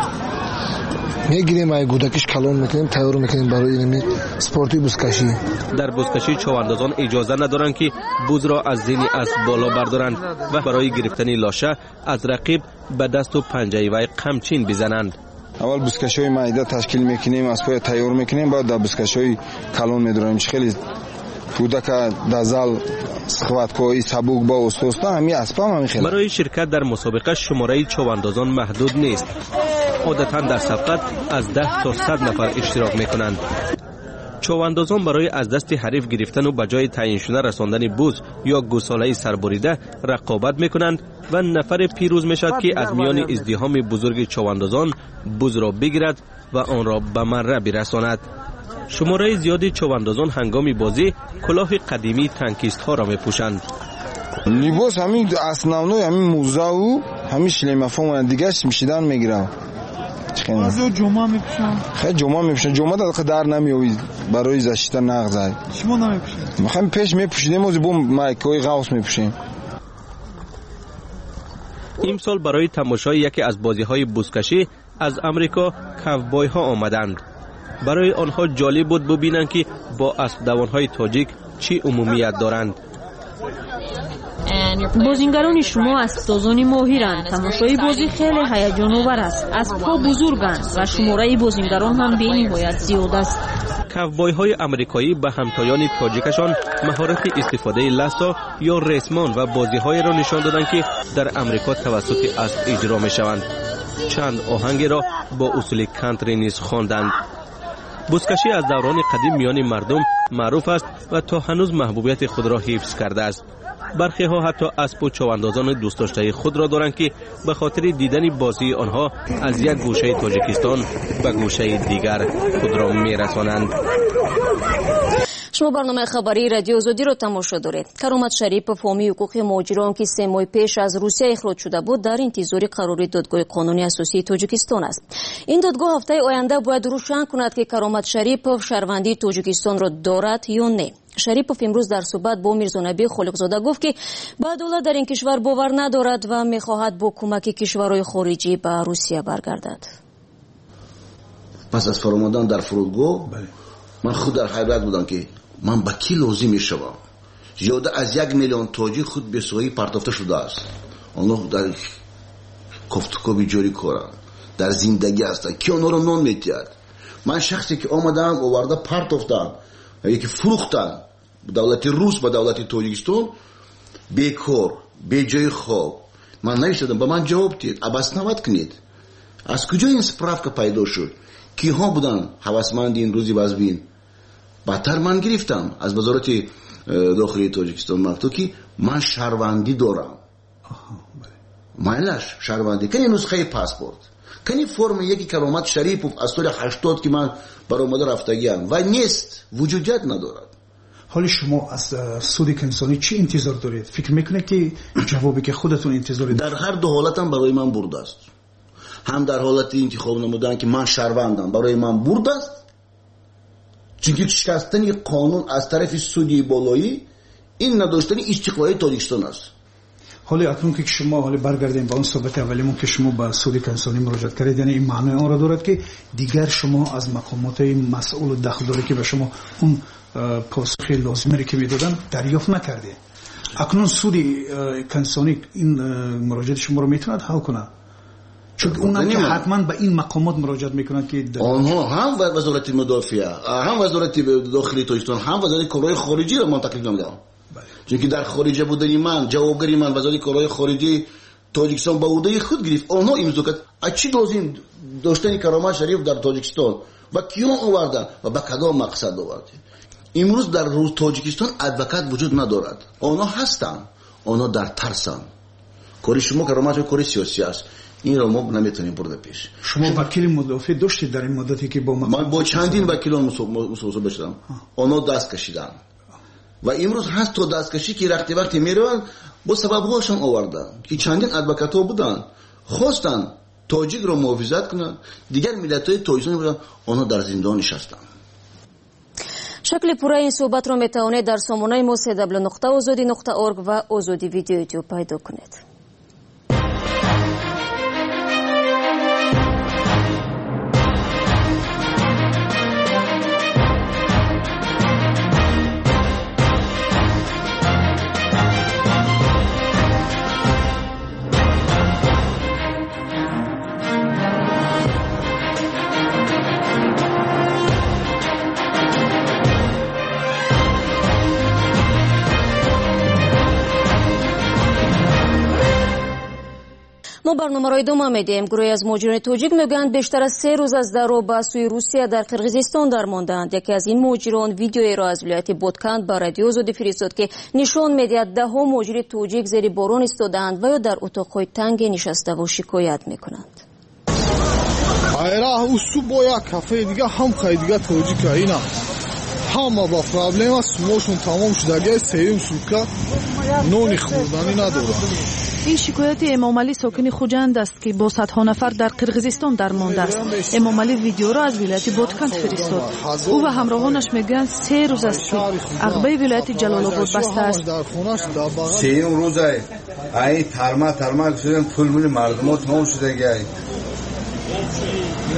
میگیریم ای گودکش کلان میکنیم، تیار میکنیم برای این سپورتی بزکشی. در بزکشی چواندازان اجازه ندارند که بز را از زین اسب بالا بردارند و برای گرفتن لاشه از رقیب به دست و پنجه وی قمچین بزنند. اول بزکشی مایده تشکیل میکنیم، اسبا تیار میکنیم، بعد در بزکشی کلان میداریم. خیلی کودک در زال سخوتکوی سبوک با استوستا همین اسبا هم خیلی. برای شرکت در مسابقه شماره چواندازان محدود نیست. عادتا در سبقت از 10 تا 100 نفر اشتراک میکنند. چواندازان برای از دست حریف گرفتن و بجای تعیین شده رساندن بز یا گوساله سربریده رقابت میکنند و نفر پیروز میشد که از میان ازدحام بزرگ چواندازان بز را بگیرد و آن را به مره برساند. شماره زیادی چواندازان هنگام بازی کلاه قدیمی تانکیست ها را میپوشند. لباس همین اسنونوی همین موزه و همین شلیمفون دیگه میشیدن میگیرن. بعضی جمعه میپوشن. خیلی جمعه میپوشن. جمعه در نمیوید برای زشتن نغزای. شما نمیپوشید؟ ما خیلی پیش میپوشیدیم و بوم مایکای غوث میپوشیم. امسال برای تماشای یکی از بازی‌های بزکشی از امریکا کاوبوی ها آمدند. برای آنها جالب بود ببینند که با اسب دوان‌های تاجیک چی عمومیت دارند. بازیگران شما اسب‌دوزان ماهرند. تماشای بازی خیلی هیجان آور است. اسب‌ها بزرگند و شماره بازیگران هم بی‌نهایت زیاد است. کاوبوی های آمریکایی به همتایان تاجیکشان مهارت استفاده لاسو یا ریسمان و بازی های را نشان دادند که در امریکا توسط اسب اجرا می شوند. چند آهنگ را با اصول کانتری نیز خواندند. بزکشی از دوران قدیم میان مردم معروف است و تا هنوز محبوبیت خود را حفظ کرده است. برخی ها حتی اسب و چواندازان دوست داشته خود را دارند که به خاطر دیدن بازی آنها از یک گوشه تاجیکستان به گوشه دیگر خود را میرسانند. شما برنامه خبری رادیو آزادی رو تماشا دارید. کرامت شریپов حامی حقوق مهاجران که 3 ماه پیش از روسیه اخراج شده بود در انتظار قراری دادگاه قانونی اساسی تاجیکستان است. این دادگاه هفته آینده باید روشن کند که کرامت شریپov شهروندی تاجیکستان را دارد یا نه. شریپov امروز در صحبت با میرزانبی خالقزاده گفت که با دولت در این کشور باور ندارد و میخواهد با کمک کشورهای خارجی به روسیه برگردد. پس از فرمودن در فرودگاه من خود در حیرت بودم که من با کی لازم میشوم. زیاده از 1 میلیون تاجیک خود به سوی پرتافته شده است. آنها در کفتکوبی جوری کارند، در زندگی هستند که آنها را نان میتید. من شخصی که آمدم آورده پرتافتن یکی فروختن دولت روس با دولت تاجیکستان بیکار به جای خواب. من نشدم به من جواب دید عباس نماد کنید. از کجا این سپرافکا پیدا شد؟ کیها بودن هوسمند این روزی بازبین؟ بعدتر من گرفتم از وزارت داخلی تاجیکستان مکتوب که من شهروندی دارم. معنیش شهروندی کنی نسخه پاسپورت کنی فرم یکی کرامت شریپov از سال 80 که من برآمده رفتگیم و نیست وجودیت ندارد. حالی شما از سود انسانی چی انتظار دارید؟ فکر میکنه که جوابی که خودتون انتظار دارید؟ در هر دو حالتم برای من برد است. هم در حالت انتخاب نمودن که من شهروندم برای من برد است، چون شکستن قانون از طرف سودی بالایی این نداشتن استقلال تاجیکستان است. حالی اکنون که شما حالی برگردیم با اون صحبت اولیمون که شما به سود انسانی مراجعه کردید، یعنی این معنی آن را دارد که دیگر شما از مقامات مسئول و دخلداری که به شما اون پاسخ لازمی که میدادن دریافت نکردید. اکنون سود انسانی این مراجعه شما رو میتوند حل کنه؟ چون اونم که حتما به این مقامات مراجعه میکنن که آنها هم وزارت مدافعه، هم وزارت داخلی تاجیکستان، هم وزارت کارهای خارجی را من تکلیف نمیدم. چون که در خارجه بودنی من جوابگری من وزارت کارهای خارجی تاجیکستان با عهده خود گرفت. آنها امضا کرد اچی لازم داشتن کرامت شریف در تاجیکستان و کیون آوردن و به کدام مقصد آورد. امروز در روز تاجیکستان ادوکات وجود ندارد. آنها هستن، آنها در ترسن. کاری شما کرامت کاری سیاسی است. این را ما نمیتونیم برده پیش. شما وکیل مدافع داشتید در این مدتی که با من با چندین وکیلان مصاحبه شدم. آنها دست کشیدن و امروز هست تو دستکشی که وقتی میروند با سببهاشون آوردن که چندین ادوکات‌ها بودن خواستن تاجیک را محافظت کنن، دیگر ملت‌های تاجیکستان بودن آنها در زندان نشستن. شکل پورا این صحبت را میتوانید در سامانه ما www.azadi.org و آزادی ویدیو یوتیوب پیدا کنید. ما برنامه را ادامه میدیم. گروهی از مهاجران تاجیک میگویند بیشتر از 3 روز از درو به سوی روسیه در قرقیزستان درماندند. یکی از این مهاجران ویدیویی را از ولایت بودکند به رادیو آزادی فرستاد که نشان میدهد 10 مهاجر تاجیک زیر باران ایستاده‌اند و یا در اتاق‌های تنگ نشسته و شکایت میکنند. айра усу бо як кафе дига ҳам хайдига тоҷика ина ҳама ба проблема сумошун тамом шудагиаи сеюм сутка нони хӯрданӣ надорад. این شکایت امامعلی ساکن خوجند است که با صدها نفر در قرقیزستان درمانده است. امامعلی ویدیو را از ولایت بودکند فرستاد. او و همراهانش میگویند 3 روز است که عقبه ولایت جلال آباد بسته است. 3 روز ای ترما شدن پول مردم تمام شده.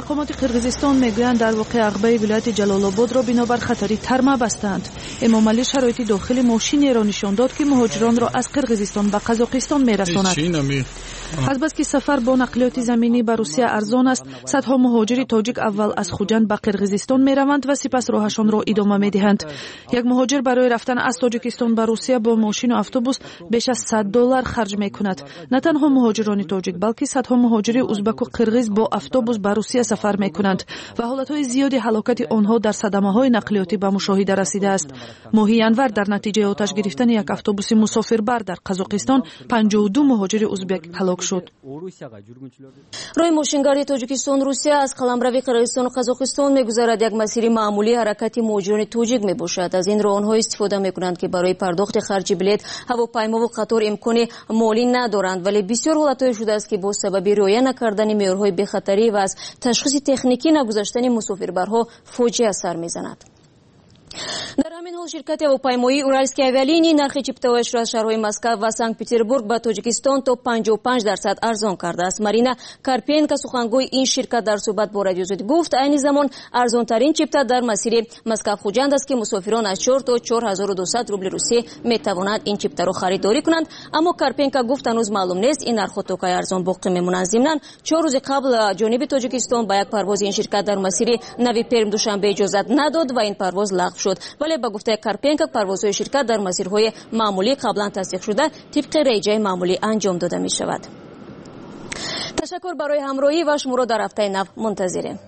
مقامات قرقیزستان میگویند در واقع عقبه ولایت جلال آباد را بنابر خطری ترمه بستند. امام علی شرایط داخل ماشینی را نشان داد که مهاجران را از قرقیزستان به قزاقستان میرساند. از بس که سفر با نقلیات زمینی به روسیه ارزان است، صدها مهاجر تاجیک اول از خوجند به قرقیزستان میروند و سپس راهشان را ادامه میدهند. یک مهاجر برای رفتن از تاجیکستان به روسیه با ماشین و اتوبوس بیش از $100 خرج میکند. نه تنها مهاجران تاجیک بلکه صدها مهاجر ازبک و قرقیز با اتوبوس به روسیه سفر میکنند و حالتهای زیادی هلاکت آنها در صدمه‌های نقلیاتی به مشاهده رسیده است. ماهی انور در نتیجه آتش گرفتن یک اتوبوس مسافربر در قزاقستان 52 مهاجر ازبک هلاک شد. روی ماشینگاری تاجیکستان روسیه از قلمروی قرقیزستان و قزاقستان میگذرد. یک مسیر معمولی حرکت مهاجران تاجیک میباشد. از این راه آنها استفاده میکنند که برای پرداخت خرج بلیط هواپیما و قطار امکان مالی ندارند، ولی بسیار حالتهای شده است که با سبب رعایت نکردن معیارهای بی‌خطری و از تشخیص تکنیکی نگذاشتن مسافربرها فاجعه سر میزند. در همین حال شرکت هواپیمایی اورالسکی اویالینی نرخ چیپتویش را از شهرهای مسکو و سنت پترزبورگ به تاجیکستان تا 55% ارزان کرده است. مارینا کارپینکا سخنگوی این شرکت در صحبت با رادیو آزادی گفت این زمان ارزان ترین چیپتا در مسیر مسکو خوجند است که مسافران از 4 تا 4200 روبل روسیه می توانند این چیپتا را خریداری کنند. اما کارپینکا گفت هنوز معلوم نیست این نرخ تا کی ارزان باقی میمونند. ضمناً 4 روز قبل جانب تاجیکستان با یک پرواز این شرکت در مسیر نوی پرم دوشنبه اجازه نداد و این پرواز لغو شد، ولی با گفته کارپینکا پروازهای شرکت در مسیرهای معمولی قبلا تصدیق شده طبق ریجه معمولی انجام داده می شود. تشکر برای همراهی و شما را در هفته نو منتظریم.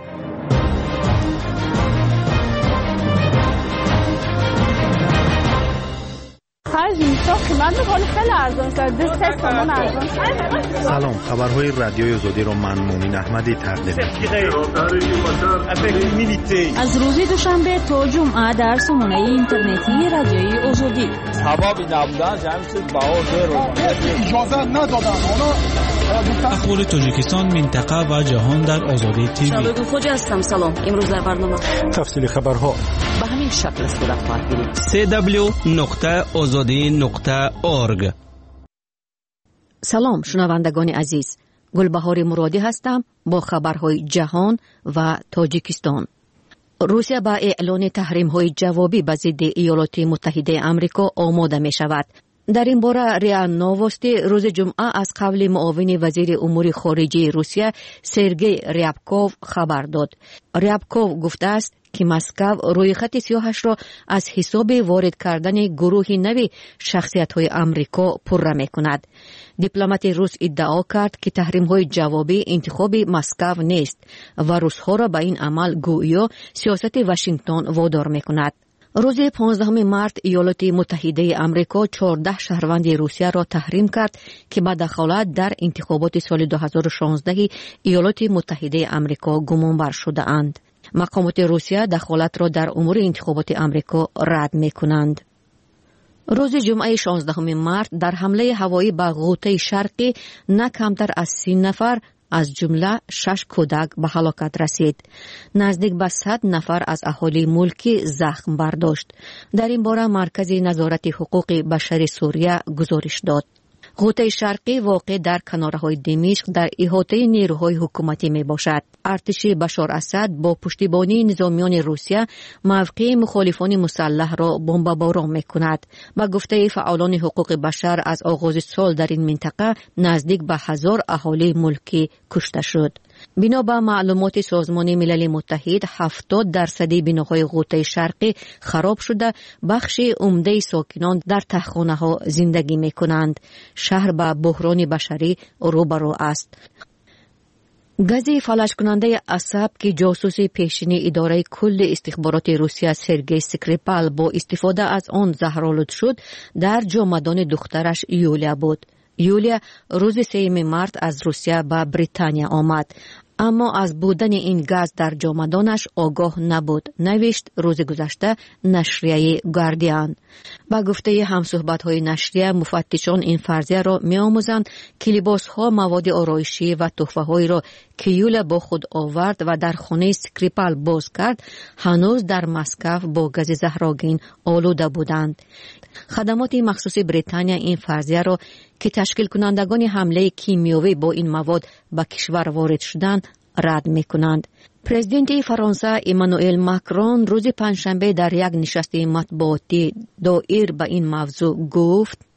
سلام، خبرهای رادیوی آزادی را من مومن احمدی تقدیم می‌کنم. از روز دوشنبه تا جمعه در سامانه اینترنتی رادیوی آزادی. سبب نبودن همین چیز بهار رو اجازه ندادن. اخبار تاجیکستان، منطقه و جهان در آزادی تیوی. شادو خوجا هستم. سلام. امروز در برنامه تفصیل خبرها به همین شکل صورت خواهد گرفت. www.azadi.org. سلام شنوندگان عزیز، گلبهار مرادی هستم با خبرهای جهان و تاجیکستان. روسیه با اعلان تحریم‌های جوابی به ضد ایالات متحده آمریکا آماده می شود. در این باره ریا نووستی روز جمعه از قول معاون وزیر امور خارجه روسیه سرگئی ریابکوف خبر داد. ریابکوف گفته است که مسکو روی خط سیاهش را از حساب وارد کردن گروه نوی شخصیت‌های آمریکا پره می‌کند. دیپلمات روس ادعا کرد که تحریم‌های جوابی انتخاب مسکو نیست و روس‌ها را به این عمل گویا سیاست واشنگتن وادار می‌کند. روز 15 مارت ایالات متحده آمریکا 14 شهروند روسیه را تحریم کرد که با دخالت در انتخابات سال 2016 ایالات متحده آمریکا گمانبر شده اند. مقامات روسیه دخالت را در امور انتخابات آمریکا رد می‌کنند. روز جمعه 16 مارت در حمله هوایی به غوطه شرقی نه کمتر از 30 نفر از جمله 6 کودک به هلاکت رسید. نزدیک به 100 نفر از اهالی ملکی زخم برداشت. در این باره مرکز نظارت حقوق بشر سوریه گزارش داد. غوطه شرقی واقع در کنارهای دمشق در احاطه نیروهای حکومتی می باشد. ارتش بشار اسد با پشتیبانی نظامیان روسیه موقع مخالفان مسلح را بمباران می کند. با گفته فعالان حقوق بشر از آغاز سال در این منطقه نزدیک به 1000 اهالی ملکی کشته شد. بنا به معلومات سازمان ملل متحد 70% بناهای غوطه شرقی خراب شده، بخش عمده ساکنان در تهخانه‌ها زندگی می‌کنند. شهر با بحران بشری روبرو است. گاز فلج کننده عصب که جاسوس پیشین اداره کل استخبارات روسیه سرگئی سکریپال با استفاده از آن زهرآلود شد، در جامدان دخترش یولیا بود. یولیا روز 3 مارت از روسیه به بریتانیا آمد، اما از بودن این گاز در جامدانش آگاه نبود، نوشت روز گذشته نشریه گاردین. با گفته همصحبت‌های نشریه، مفتشان این فرضیه را می‌آموزند که لباس‌ها، مواد آرایشی و تحفه‌هایی را که یولیا با خود آورد و در خانه سکریپال باز کرد، هنوز در مسکو با گاز زهرآگین آلوده بودند. خدمات مخصوص بریتانیا این فرضیه را که تشکیل کنندگان حمله کیمیایی با این مواد به کشور وارد شدند رد می‌کنند. پرزیدنت فرانسه ایمانوئل ماکرون روز پنجشنبه در یک نشست مطبوعاتی دایر به این موضوع گفت: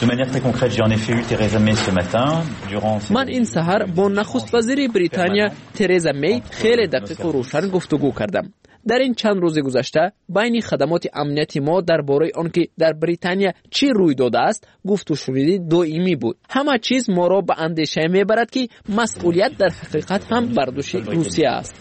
من این سحر با نخست وزیر بریتانیا ترزا می خیلی دقیق و روشن گفتگو کردم. در این چند روز گذشته بین خدمات امنیتی ما درباره آنکه در بریتانیا چی روی داده است گفت و شنود دائمی بود. همه چیز ما را به اندیشه میبرد که مسئولیت در حقیقت هم بر دوش روسیه است.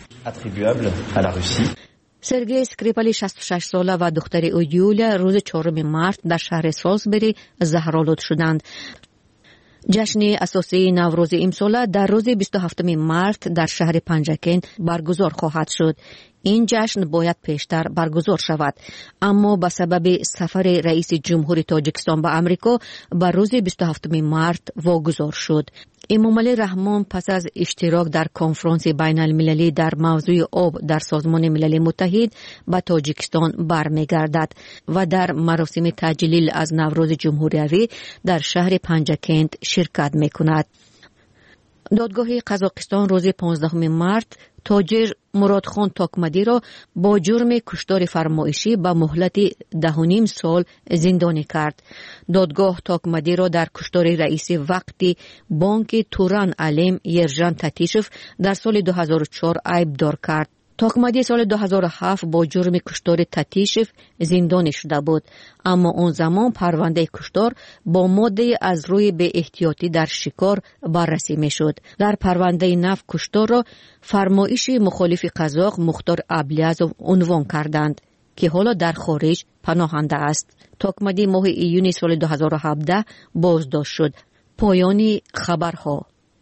سرگئی اسکریپالی 66 ساله و دختر او یولیا روز 4 مارس در شهر سالزبری زهرآلود شدند. جشن اساسی نوروز امسال در روز 27 مارس در شهر پنجکن برگزار خواهد شد. این جشن باید پیشتر برگزار شود، اما به سبب سفر رئیس جمهور تاجیکستان به آمریکا بر روز 27 مارس واگذار شد. امامعلی رحمان پس از اشتراک در کنفرانس بین المللی در موضوع آب در سازمان ملل متحد به تاجیکستان برمیگردد و در مراسم تجلیل از نوروز جمهوری در شهر پنجکند شرکت میکند. دادگاه قزاقستان روز 15 مارس تاجر مرادخان تاکمدی را با جرم کشتار فرمایشی به مهلت 10.5 سال زندانی کرد. دادگاه تاکمدی را در کشتار رئیس وقتی بانک توران علم یرجان تاتیشف در سال 2004 عیبدار کرد. تاکمدی سال 2007 با جرم کشتار تاتیشف زندانی شده بود، اما اون زمان پرونده کشتار با ماده از روی به احتیاطی در شکار بررسی می شد. در پرونده نو کشتار را فرمایش مخالف قزاق مختار ابلیازوف عنوان کردند که حالا در خارج پناهنده است. تاکمدی ماه ایون سال 2017 بازداشت شد. پایانی خبرها.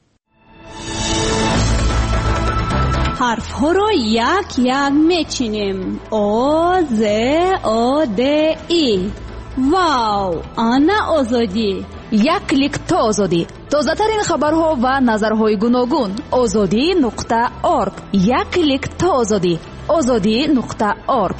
حرف ها رو یک یک میچینیم. آ ز آ د ای. واو، آنا آزادی. یک کلیک تا آزادی. تازه ترین خبرها و نظرهای گوناگون. azadi.org. یک کلیک تا آزادی. azadi.org.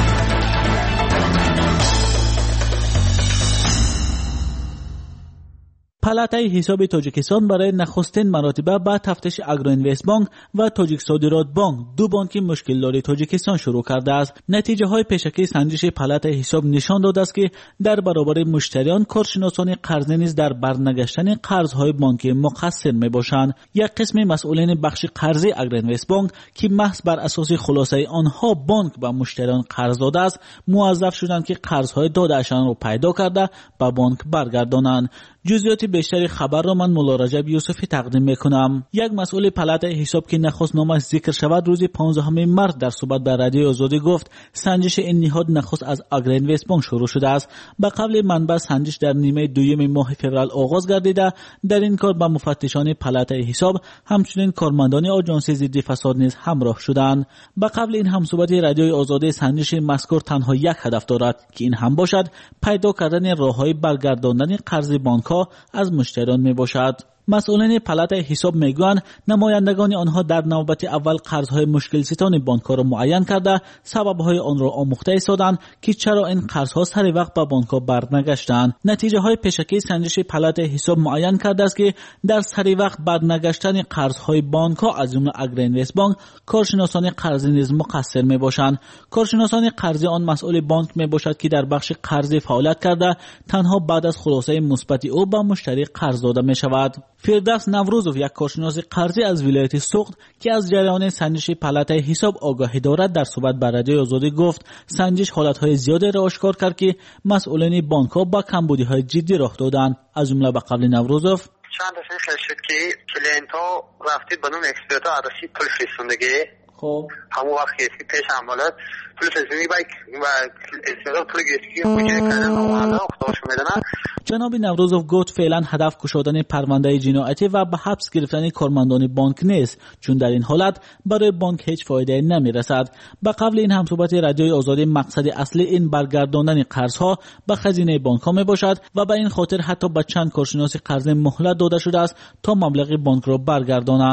پالاتای حساب تاجیکستان برای نخستین مرتبه با تفتیش اگروینوست بانک و تاجیک صادرات بانک، دو بانک مشکل داری تاجیکستان شروع کرده است. نتیجه های پیشکی سنجش پالاتای حساب نشان داده است که در برابر مشتریان کارشناسان قرضه نیز در برنگشتن قرضهای بانکی مقصر میباشند. یک قسم مسئولین بخش قرضی اگروینوست بانک که محض بر اساس خلاصه آنها بانک به مشتریان قرض داده است، موظف شدند که قرضهای دادهشان را پیدا کرده به بانک برگردانند. جزئیات بیشتر خبر را من مولا رجب یوسفی تقدیم میکنم. یک مسئول پالاتای حساب که نخست نامش ذکر شود روز 15 مارس در صحبت با رادیو آزادی گفت سنجش این نهاد نخست از اگروینوست بانک شروع شده است. به قبل منبع سنجش در نیمه دوم ماه فوریه آغاز گردیده. در این کار با مفتشان پالاتای حساب همچنین کارمندان آژانس ضد فساد نیز همراه شدند. به قبل این همصحبت رادیو آزادی سنجش مذکور تنها یک هدف دارد که این هم باشد پیدا کردن راههای برگرداندن قرض بانک‌ها از مشتریان می باشد. مسئولین پالاتای حساب میگویند نمایندگان آنها در نوبت اول قرضهای مشکل ستان بانک‌ها را معین کرده سبب‌های آن را آموخته ایستادند که چرا این قرضها سر وقت به بانک‌ها برنگشتند. نتیجه های پیشکی سنجش پالاتای حساب معین کرده است که در سر وقت برنگشتن قرضهای بانک‌ها از جمله اگروینوست بانک کارشناسان قرضی نیز مقصر میباشند. کارشناسان قرضی آن مسئول بانک میباشد که در بخش قرضی فعالیت کرده تنها بعد از خلاصه مثبت او به مشتری قرض داده میشود. فردوس نوروزوف یک کارشناس قرضی از ولایت سوخت که از جریان سنجش پالاتای حساب آگاهی دارد در صحبت با رادیو آزادی گفت سنجش حالتهای زیادی را آشکار کرد که مسئولین بانک‌ها با کمبودی‌های جدی راه دادند. از جمله به قبل نوروزوف چند دفعه خیلی شد که کلینت‌ها رفتید به نام اکسپرتا عدسی پول فرستوندگی. خب همون وقتی که پیش عملات پول فرستوندگی و اکسپرتا پول گرفتی مجری کردن و خداش میدونن. جناب نوروزوف گفت فعلا هدف کشادن پرونده جنایتی و به حبس گرفتن کارمندان بانک نیست، چون در این حالت برای بانک هیچ فایده نمیرسد. به قبل این همصحبت رادیوی آزادی مقصد اصلی این برگرداندن قرضها به خزینه بانک ها می باشد و به این خاطر حتی به چند کارشناس قرضی مهلت داده شده است تا مبلغ بانک را برگردانند.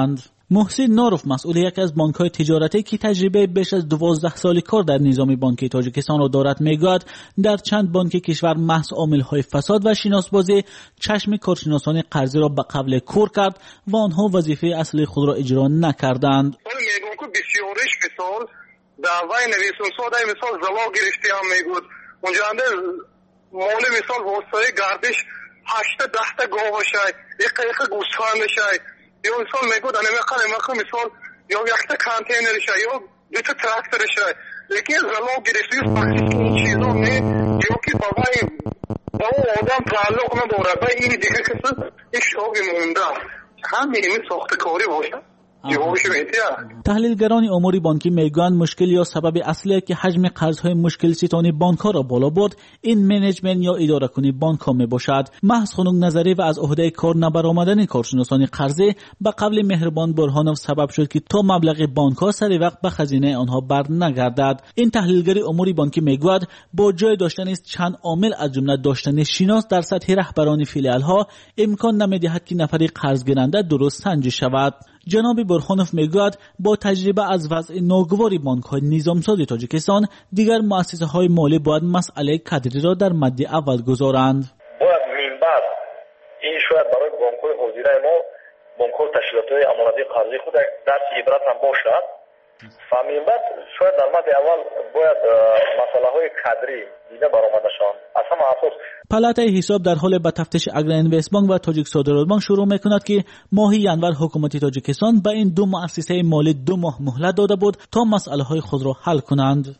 محسن ناروف مسئول یکی از بانک‌های تجارتی که تجربه بیش از 12 سال کار در نظام بانکی تاجیکستان را دارد میگوید در چند بانک کشور محض عامل‌های فساد و شناسبازی چشم کارشناسان قرضی را به قبل کور کرد و آنها وظیفه اصلی خود را اجرا نکردند. میگم که بسیارش مثال دعوای نویسون ساده مثال زلا گرفته هم میگود اونجا انده مال مثال واسطه گردش 8-10 تا گاو شای یک گوسفند شای یا مثال میگود انه مثال یا یک تا کانتینر شای یا دو تا تراکتور شای لیکن زلا گرفته این چیزا نه یا که بابای با آدم تعلق نداره با این دیگه کسی یک شاقی مونده همین ساختکاری باشه. تحلیلگران امور بانکی میگویند مشکل یا سبب اصلی که حجم قرضهای مشکل ستانی بانک‌ها را بالا برد این منیجمنت یا اداره کنی بانک‌ها میباشد. محض خنک نظری و از عهده کار نبرآمدن کارشناسان قرضی به قول مهربان برهانوف سبب شد که تا مبلغ بانک‌ها سر وقت به خزینه آنها بر نگردد. این تحلیلگر امور بانکی میگوید با جای داشتن است چند عامل از جمله داشتن شناس در سطح رهبران فیلیال‌ها امکان نمی‌دهد که نفری قرض گیرنده درست سنجش شود. جناب برهانوف میگوید با تجربه از وضع ناگوار بانک‌های نظامساز تاجیکستان دیگر مؤسسه‌های مالی باید مسئله کادری را در مد اول گذارند. باید منبع این شاید برای بانک‌های حاضره ما بانک‌ها تشکیلات‌های امانتی قرضی خود درس عبرت هم باشد. منبع شاید در مد اول باید مسئله‌های کادری دیده برآمدشان از همه اساس پالاتای حساب در حال به تفتیش اگرینوستبانک و تاجیک صادرات بانک شروع میکند که ماه ینور حکومت تاجیکستان به این دو مؤسسه مالی 2 ماه مهلت داده بود تا مسئله های خود را حل کنند.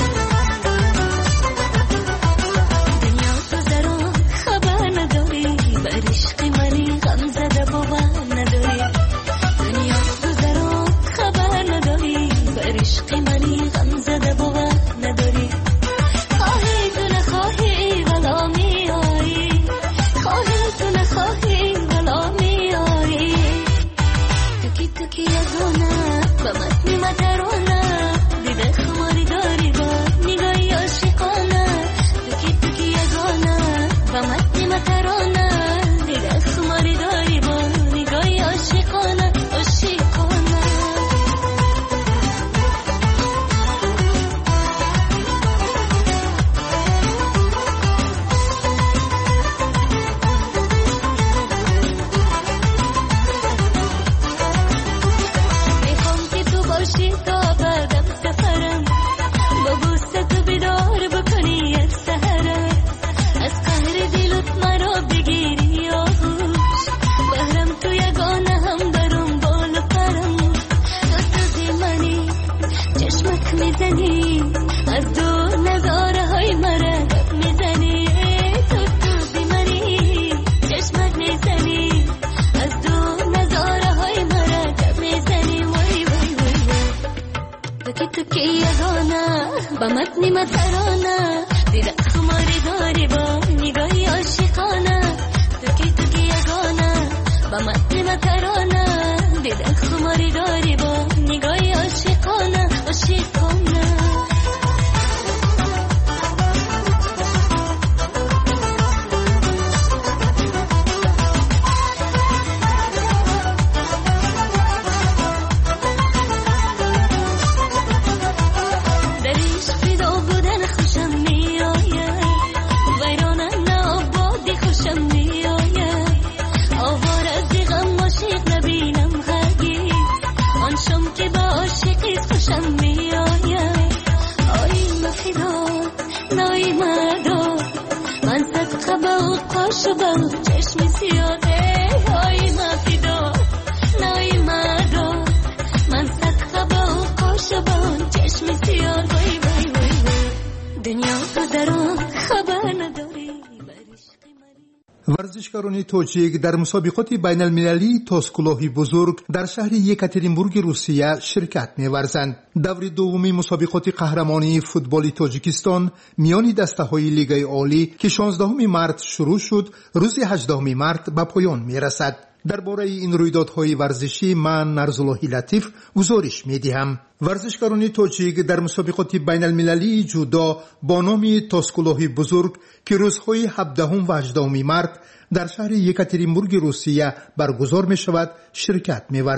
ورزشکاران تاجیک در مسابقات بین المللی تاسکلاهی بزرگ در شهر یکاترینبورگ روسیه شرکت می‌ورزند. دور دومی مسابقات قهرمانی فوتبال تاجیکستان میان دسته‌های لیگ عالی که 16 مارس شروع شد، روز 18 مارس به پایان می‌رسد. درباره این رویدادهای ورزشی من نرزاللهی لطیف گزارش می‌دهم. ورزشکاران تاجیک در مسابقات بین المللی جودو با نام تاسکلاهی بزرگ که روزهای 17 و 18 مارس در شهر یکاترینبورگ روسیه برگزار می شود شرکت می ورزند.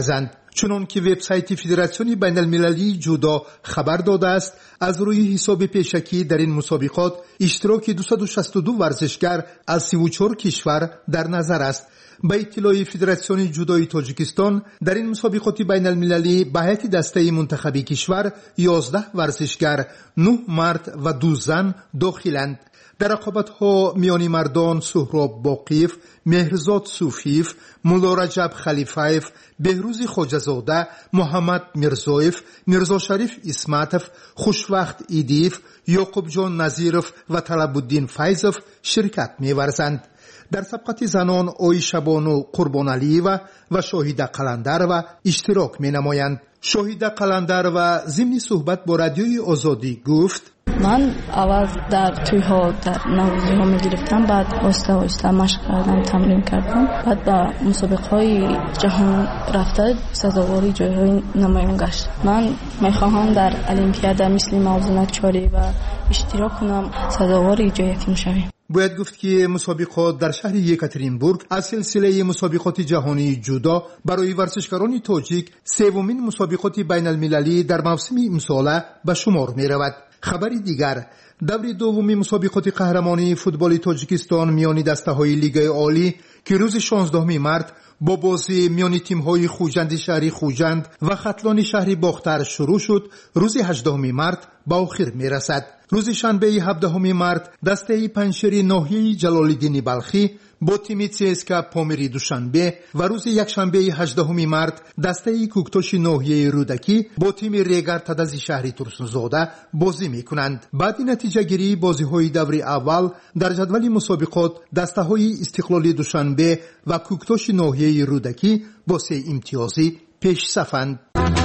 چنان که وبسایت فدراسیون بین المللی جودو خبر داده است، از روی حساب پیشکی در این مسابقات اشتراک 262 ورزشگر از 34 کشور در نظر است. به اطلاع فدراسیون جودوی تاجیکستان، در این مسابقات بین المللی به هیئت دسته منتخبی کشور 11 ورزشگر، 9 مرد و 2 زن داخلند. در رقابت‌ها میان مردان سهراب باقیف، مهرزاد صوفیف، مولا رجب خلیفایف، بهروز خواجه‌زاده، محمد میرزایف، میرزا شریف اسمتов، خوشوقت ایدیف، یعقوب جان نظیرов و طلب الدین فیضov شرکت می‌ورزند. در سبقت زنان عایشه بانو قربانعلیوا و شاهیده قلندرова اشتراک می‌نمایند. شاهیده قلندرова ضمن صحبت با رادیوی آزادی گفت: من اول در توی‌ها در نوروزی‌ها می‌گرفتم، بعد آهسته مشق کردم، تمرین کردم، بعد با مسابقه‌های جهان رفته سزاواری جای‌های نمایان گشت. من می‌خواهم در المپیاد مثل موزونک چاری و اشتراک کنم، سزاواری جای تیم شوم. باید گفت که مسابقات در شهر یکاترینبورگ از سلسله مسابقات جهانی جودو برای ورزشکاران تاجیک سومین مسابقات بین المللی در موسم امسال به شمار می رود. خبری دیگر، دور دومی مسابقات قهرمانی فوتبال تاجیکستان میان دسته های لیگ عالی که روز 16 مارس با بازی میان تیم های خوجند شهری خوجند و ختلان شهری باختر شروع شد، روز 18 مارس به آخر می رسد. روز شنبه 17 مارس دسته پنجشیر ناحیه جلال‌الدین بلخی با تیم CSKA پامیری دوشنبه و روز یکشنبه 18 مارس دسته کوکتوش ناحیه رودکی با تیم ریگر تدز شهری ترسنزاده بازی میکنند. بعد نتیجه گیری بازی های دور اول در جدول مسابقات دسته های استقلالی دوشنبه و کوکتوش ناحیه رودکی با 3 امتیازی پیش صفند.